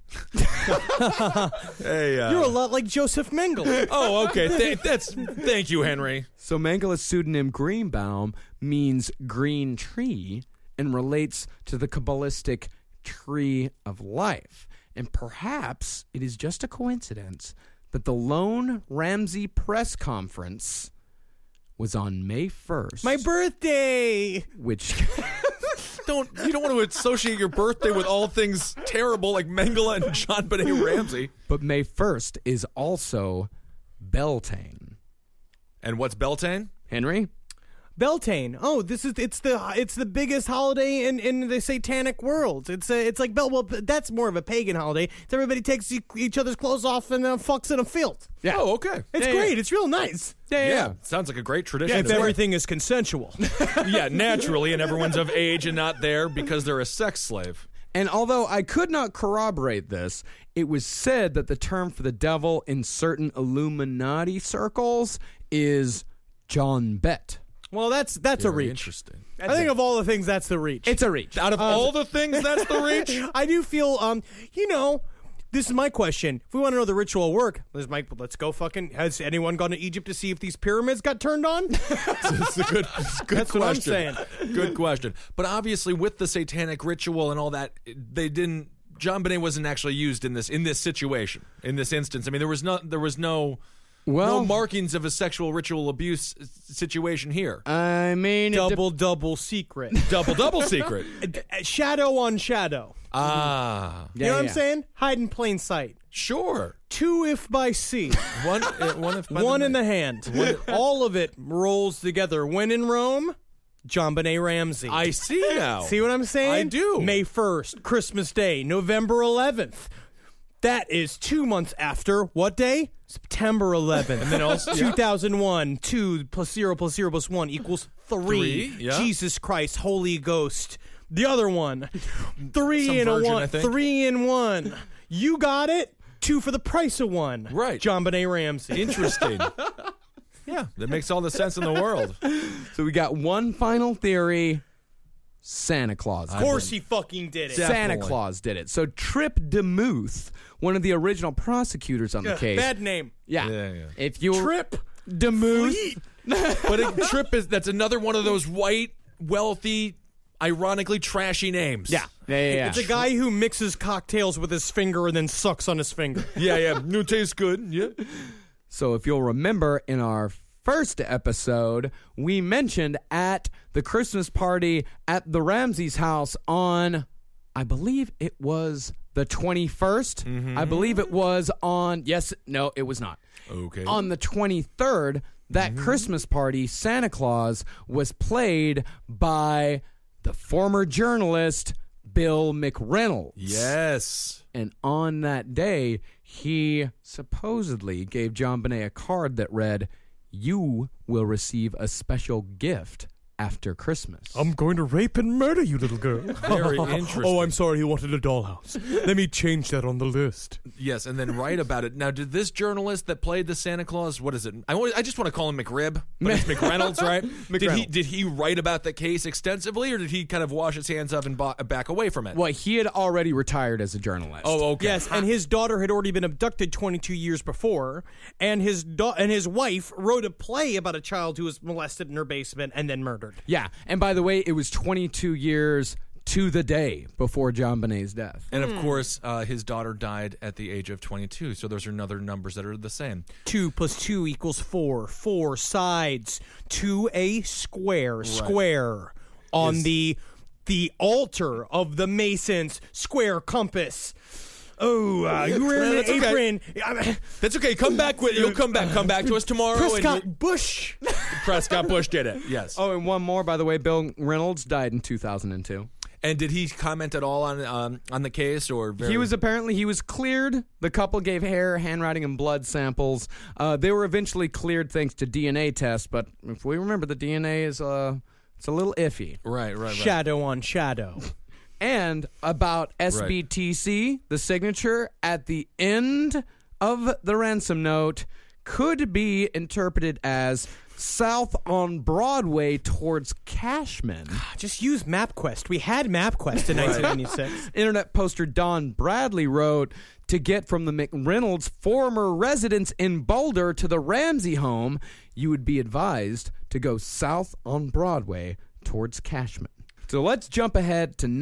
D: Hey,
C: You're a lot like Joseph Mengele.
D: oh, okay. Thank you, Henry.
E: So Mengele's pseudonym Greenbaum means green tree and relates to the Kabbalistic tree of life. And perhaps it is just a coincidence that the lone Ramsey press conference was on May 1st.
C: My birthday.
E: Which
D: You don't want to associate your birthday with all things terrible like Mengele and John Benet Ramsey.
E: but May 1st is also Beltane.
D: And what's Beltane?
E: Henry?
C: Beltane. Oh, it's the biggest holiday in the satanic world. It's like well, that's more of a pagan holiday. It's everybody takes each other's clothes off and fucks in a field.
E: Yeah.
D: Oh, okay.
C: It's great. It's real nice.
E: Yeah.
D: Sounds like a great tradition.
C: If everything is consensual.
D: Yeah, naturally, and everyone's of age and not there because they're a sex slave.
E: And although I could not corroborate this, it was said that the term for the devil in certain Illuminati circles is John Bet.
C: Well, that's a reach.
D: Interesting.
C: I think of all the things, that's the reach.
E: It's a reach.
D: Out of all the things, that's the reach?
C: I do feel, this is my question. If we want to know the ritual work, let's go fucking. Has anyone gone to Egypt to see if these pyramids got turned on?
D: It's a good
C: That's
D: question.
C: what I'm saying.
D: Good question. But obviously, with the satanic ritual and all that, John Benet wasn't actually used in this situation, in this instance. I mean, there was no markings of a sexual ritual abuse situation here.
E: I mean,
C: Double secret.
D: Double secret.
C: Shadow on shadow.
D: Ah.
C: You know what I'm saying? Hide in plain sight.
D: Sure.
C: 2 if by sea.
D: One if by
C: One in the hand. All of it rolls together. When in Rome, John Benet Ramsey.
D: I see now.
C: See what I'm saying?
D: I do.
C: May 1st, Christmas Day, November 11th. That is 2 months after what day? September 11th. And then also 2001, 2 plus 0 plus 0 plus 1 equals 3.
D: 3, yeah.
C: Jesus Christ, Holy Ghost. The other one. 3
D: Some
C: in a
D: virgin,
C: 1.
D: I think.
C: 3 in 1. You got it? 2 for the price of 1.
D: Right.
C: John Benet Ramsey.
D: Interesting. Yeah, that makes all the sense in the world.
E: So we got one final theory. Santa Claus.
C: Of course he fucking did it.
E: Santa
D: Definitely.
E: Claus did it. So Trip DeMuth, one of the original prosecutors on the case.
C: Bad name.
E: Yeah.
D: Yeah.
E: If you
C: Trip
E: DeMuth.
D: But Trip that's another one of those white, wealthy, ironically trashy names.
E: Yeah.
C: It's a guy who mixes cocktails with his finger and then sucks on his finger.
D: Yeah. No, tastes good. Yeah.
E: So if you'll remember in our first episode, we mentioned at the Christmas party at the Ramsey's house on, I believe it was the 21st.
D: Mm-hmm.
E: I believe it was on, it was not.
D: Okay.
E: On the 23rd, that Christmas party, Santa Claus was played by the former journalist Bill McReynolds.
D: Yes.
E: And on that day, he supposedly gave John Benet a card that read, "You will receive a special gift after Christmas.
C: I'm going to rape and murder you, little girl.
D: Very interesting.
C: Oh, I'm sorry, he wanted a dollhouse. Let me change that on the list.
D: Yes, and then write about it. Now, did this journalist that played the Santa Claus, what is it? I just want to call him McRib, but it's McReynolds, right? Did he write about the case extensively, or did he kind of wash his hands up and back away from it?
E: Well, he had already retired as a journalist.
D: Oh, okay.
C: Yes, and his daughter had already been abducted 22 years before, and his wife wrote a play about a child who was molested in her basement and then murdered.
E: Yeah, and by the way, it was 22 years to the day before JonBenét's death.
D: And of course, his daughter died at the age of 22, so those are another numbers that are the same.
C: 2 + 2 = 4. 4 sides to a square.
D: Right.
C: Square on the altar of the Masons' square compass. Oh, you were in
D: That's
C: the
D: okay.
C: apron.
D: That's okay. Come back you'll come back to us tomorrow.
C: Prescott Bush.
D: Prescott Bush did it. Yes.
E: Oh, and one more, by the way, Bill Reynolds died in 2002.
D: And did he comment at all on the case, or
E: He was cleared. The couple gave hair, handwriting, and blood samples. They were eventually cleared thanks to DNA tests, but if we remember, the DNA is it's a little iffy.
D: Right.
C: Shadow on shadow.
E: And about SBTC, the signature at the end of the ransom note could be interpreted as south on Broadway towards Cashman.
C: Just use MapQuest. We had MapQuest in 1996.
E: Internet poster Don Bradley wrote, to get from the McReynolds' former residence in Boulder to the Ramsey home, you would be advised to go south on Broadway towards Cashman. So let's jump ahead to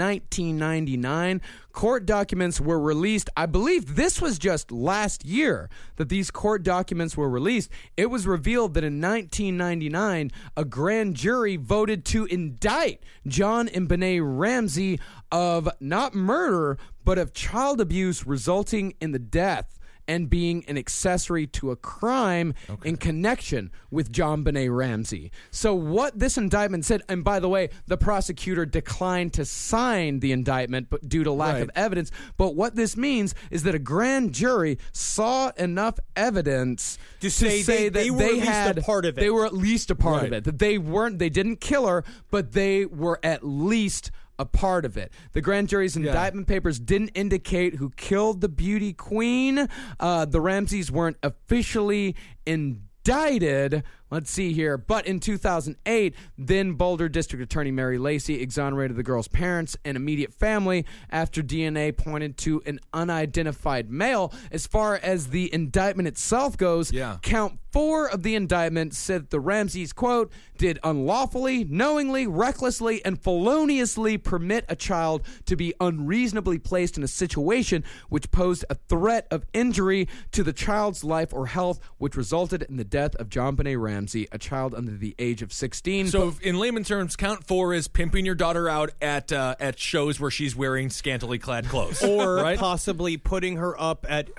E: 1999. Court documents were released. I believe this was just last year that these court documents were released. It was revealed that in 1999, a grand jury voted to indict John and Benet Ramsey of not murder, but of child abuse resulting in the death and being an accessory to a crime in connection with JonBenet Ramsey. So what this indictment said, and by the way, the prosecutor declined to sign the indictment but due to lack of evidence, but what this means is that a grand jury saw enough evidence to say that
C: they were at least a part of it.
E: They were at least a part of it. That they didn't kill her, but they were at least a part of it. The grand jury's indictment papers didn't indicate who killed the beauty queen. The Ramseys weren't officially indicted. Let's see here. But in 2008, then Boulder District Attorney Mary Lacey exonerated the girl's parents and immediate family after DNA pointed to an unidentified male. As far as the indictment itself goes, count 4 of the indictment said that the Ramseys, quote, did unlawfully, knowingly, recklessly, and feloniously permit a child to be unreasonably placed in a situation which posed a threat of injury to the child's life or health, which resulted in the death of JonBenet Ramsey, a child under the age of 16.
D: So in layman terms, count 4 is pimping your daughter out at shows where she's wearing scantily clad clothes.
C: Or possibly putting her up at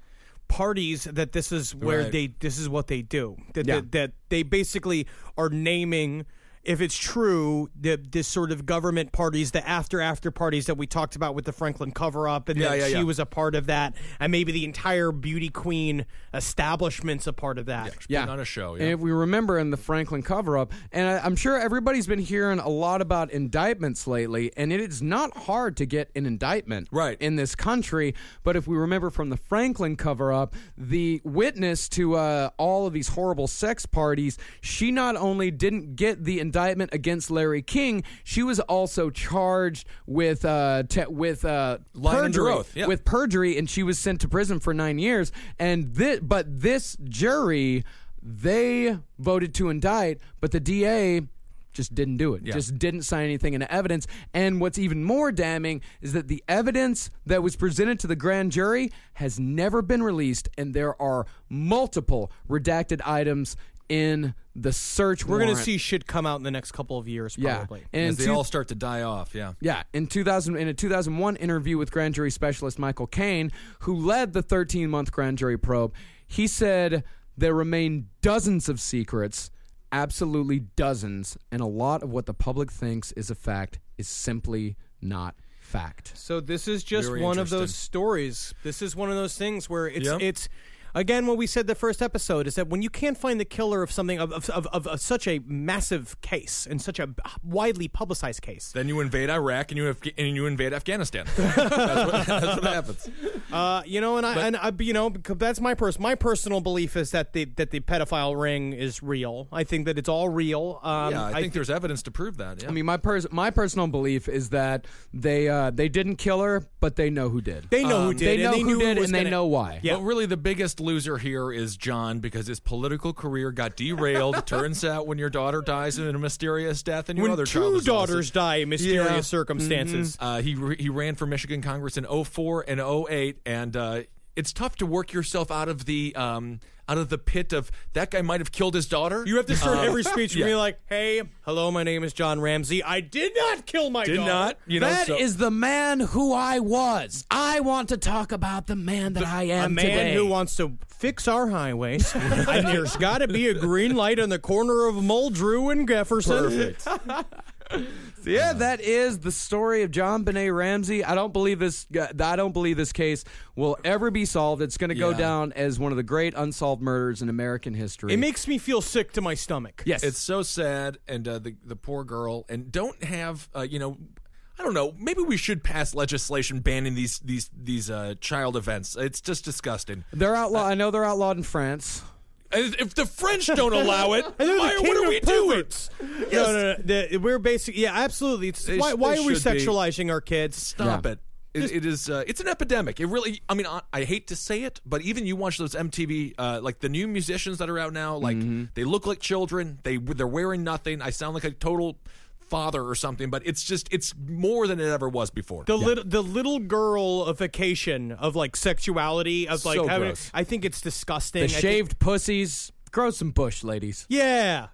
C: parties that this is where this is what they do. That they basically are naming, if it's true, this sort of government parties, the after parties that we talked about with the Franklin cover-up, and that she was a part of that, and maybe the entire beauty queen establishment's a part of that.
D: On a show.
E: And if we remember in the Franklin cover-up, and I'm sure everybody's been hearing a lot about indictments lately, and it is not hard to get an indictment in this country, but if we remember from the Franklin cover-up, the witness to all of these horrible sex parties, she not only didn't get the indictment against Larry King, she was also charged with perjury, with perjury, and she was sent to prison for 9 years. And this jury, they voted to indict, but the DA just didn't do it. Just didn't sign anything into evidence. And what's even more damning is that the evidence that was presented to the grand jury has never been released, and there are multiple redacted items in the search
C: We're
E: warrant.
C: going to see shit come out in the next couple of years, probably.
E: And
D: as they all start to die off,
E: in a 2001 interview with grand jury specialist Michael Caine, who led the 13-month grand jury probe, he said there remain dozens of secrets, absolutely dozens, and a lot of what the public thinks is a fact is simply not fact.
C: So this is just one of those stories. This is one of those things where it's Again, what we said the first episode is that when you can't find the killer of something of such a massive case and such a widely publicized case,
D: Then you invade Iraq and you invade Afghanistan. That's what happens.
C: That's my personal belief is that the pedophile ring is real. I think that it's all real.
D: I think there's evidence to prove that. Yeah.
E: I mean, my personal belief is that they didn't kill her, but they know who did.
C: They know who did.
E: They know who did, and they
C: gonna-
E: know why.
C: Yeah.
D: But really, the biggest loser here is John because his political career got derailed. Turns out when your daughter dies in a mysterious death and your
C: When
D: other child
C: two
D: is also-
C: daughters die in mysterious
D: Yeah.
C: circumstances.
D: He ran for Michigan Congress in 2004 and 2008, and it's tough to work yourself out of the pit of that guy might have killed his daughter.
C: You have to start every speech with
D: yeah.
C: me like, "Hey, hello, my name is John Ramsey. I did not kill my
D: Did
C: daughter."
D: not.
E: That is the man who I was. I want to talk about the man that I am
C: a man
E: today.
C: who wants to fix our highways, and there's got to be a green light on the corner of Muldrew and Jefferson.
E: So yeah, that is the story of John Benet Ramsey. I don't believe this case will ever be solved. It's going to go down as one of the great unsolved murders in American history.
C: It makes me feel sick to my stomach.
E: Yes.
D: It's so sad, and the poor girl, and don't have I don't know. Maybe we should pass legislation banning these child events. It's just disgusting.
E: They're outlawed. I know they're outlawed in France.
D: If the French don't allow it,
C: And they're the
D: what
C: king
D: are
C: of
D: we doing?
C: perverts. No. We're basically, absolutely. Why are we
D: should be.
C: sexualizing our kids?
D: Stop
E: Yeah.
D: it. It is. It's an epidemic. It really. I mean, I hate to say it, but even you watch those MTV, like the new musicians that are out now, like they look like children. They're wearing nothing. I sound like a total father or something, but it's more than it ever was before.
C: The little girlification of like sexuality of like
D: So
C: having,
D: gross.
C: I think it's disgusting.
E: The
C: I think-
E: shaved pussies. Grow some bush, ladies.
C: Yeah.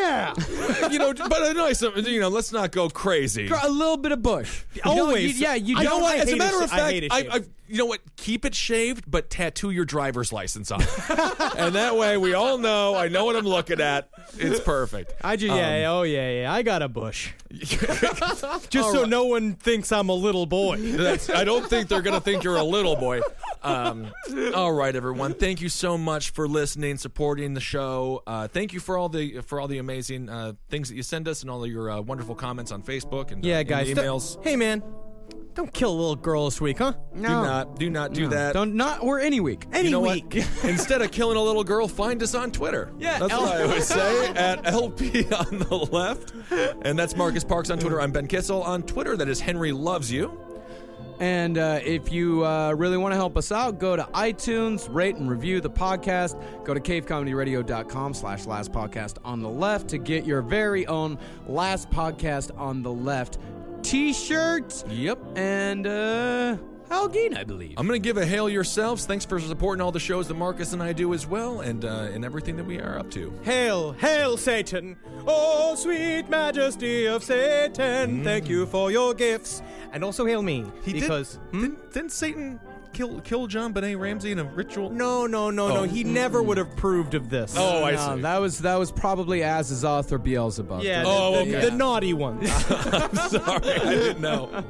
D: But a nice. Let's not go crazy.
E: A little bit of bush.
C: Always.
E: You
C: You
E: don't.
D: You know what?
C: I
D: As a
C: hate
D: matter
C: it.
D: of
C: I
D: fact,
C: hate it
D: I
C: shaved.
D: you know what? Keep it shaved, but tattoo your driver's license on it. And that way we all know, I know what I'm looking at. It's perfect.
C: I just I got a bush. Just so no one thinks I'm a little boy.
D: I don't think they're going to think you're a little boy. All right, everyone. Thank you so much for listening, supporting the show. Thank you for all the amazing things that you send us and all of your wonderful comments on Facebook and
C: Yeah,
D: and
C: guys.
D: emails.
C: Hey, man. Don't kill a little girl this week, huh?
D: Do not do that.
E: Don't not or any week.
C: Any
D: You know
C: week.
D: what? Instead of killing a little girl, find us on Twitter.
E: Yeah,
D: that's what I always say at LP on the left, and that's Marcus Parks on Twitter. I'm Ben Kissel on Twitter. That is Henry Loves You.
E: And if you really want to help us out, go to iTunes, rate and review the podcast. Go to cavecomedyradio.com/Last Podcast on the Left to get your very own Last Podcast on the Left t-shirt.
D: Yep.
E: And Algene, I believe.
D: I'm going to give a hail yourselves. Thanks for supporting all the shows that Marcus and I do as well, and everything that we are up to.
C: Hail, hail, Satan. Oh, sweet majesty of Satan. Thank you for your gifts. And also hail me.
D: Didn't Satan kill John Benet Ramsey in a ritual?
C: No. He never would have approved of this.
D: Oh, I
E: No,
D: see.
E: that was probably Azazoth or Beelzebub.
C: Yeah,
D: okay.
C: the naughty ones.
D: I'm sorry. I didn't know.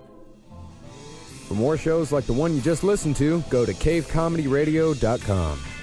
F: For more shows like the one you just listened to, go to cavecomedyradio.com.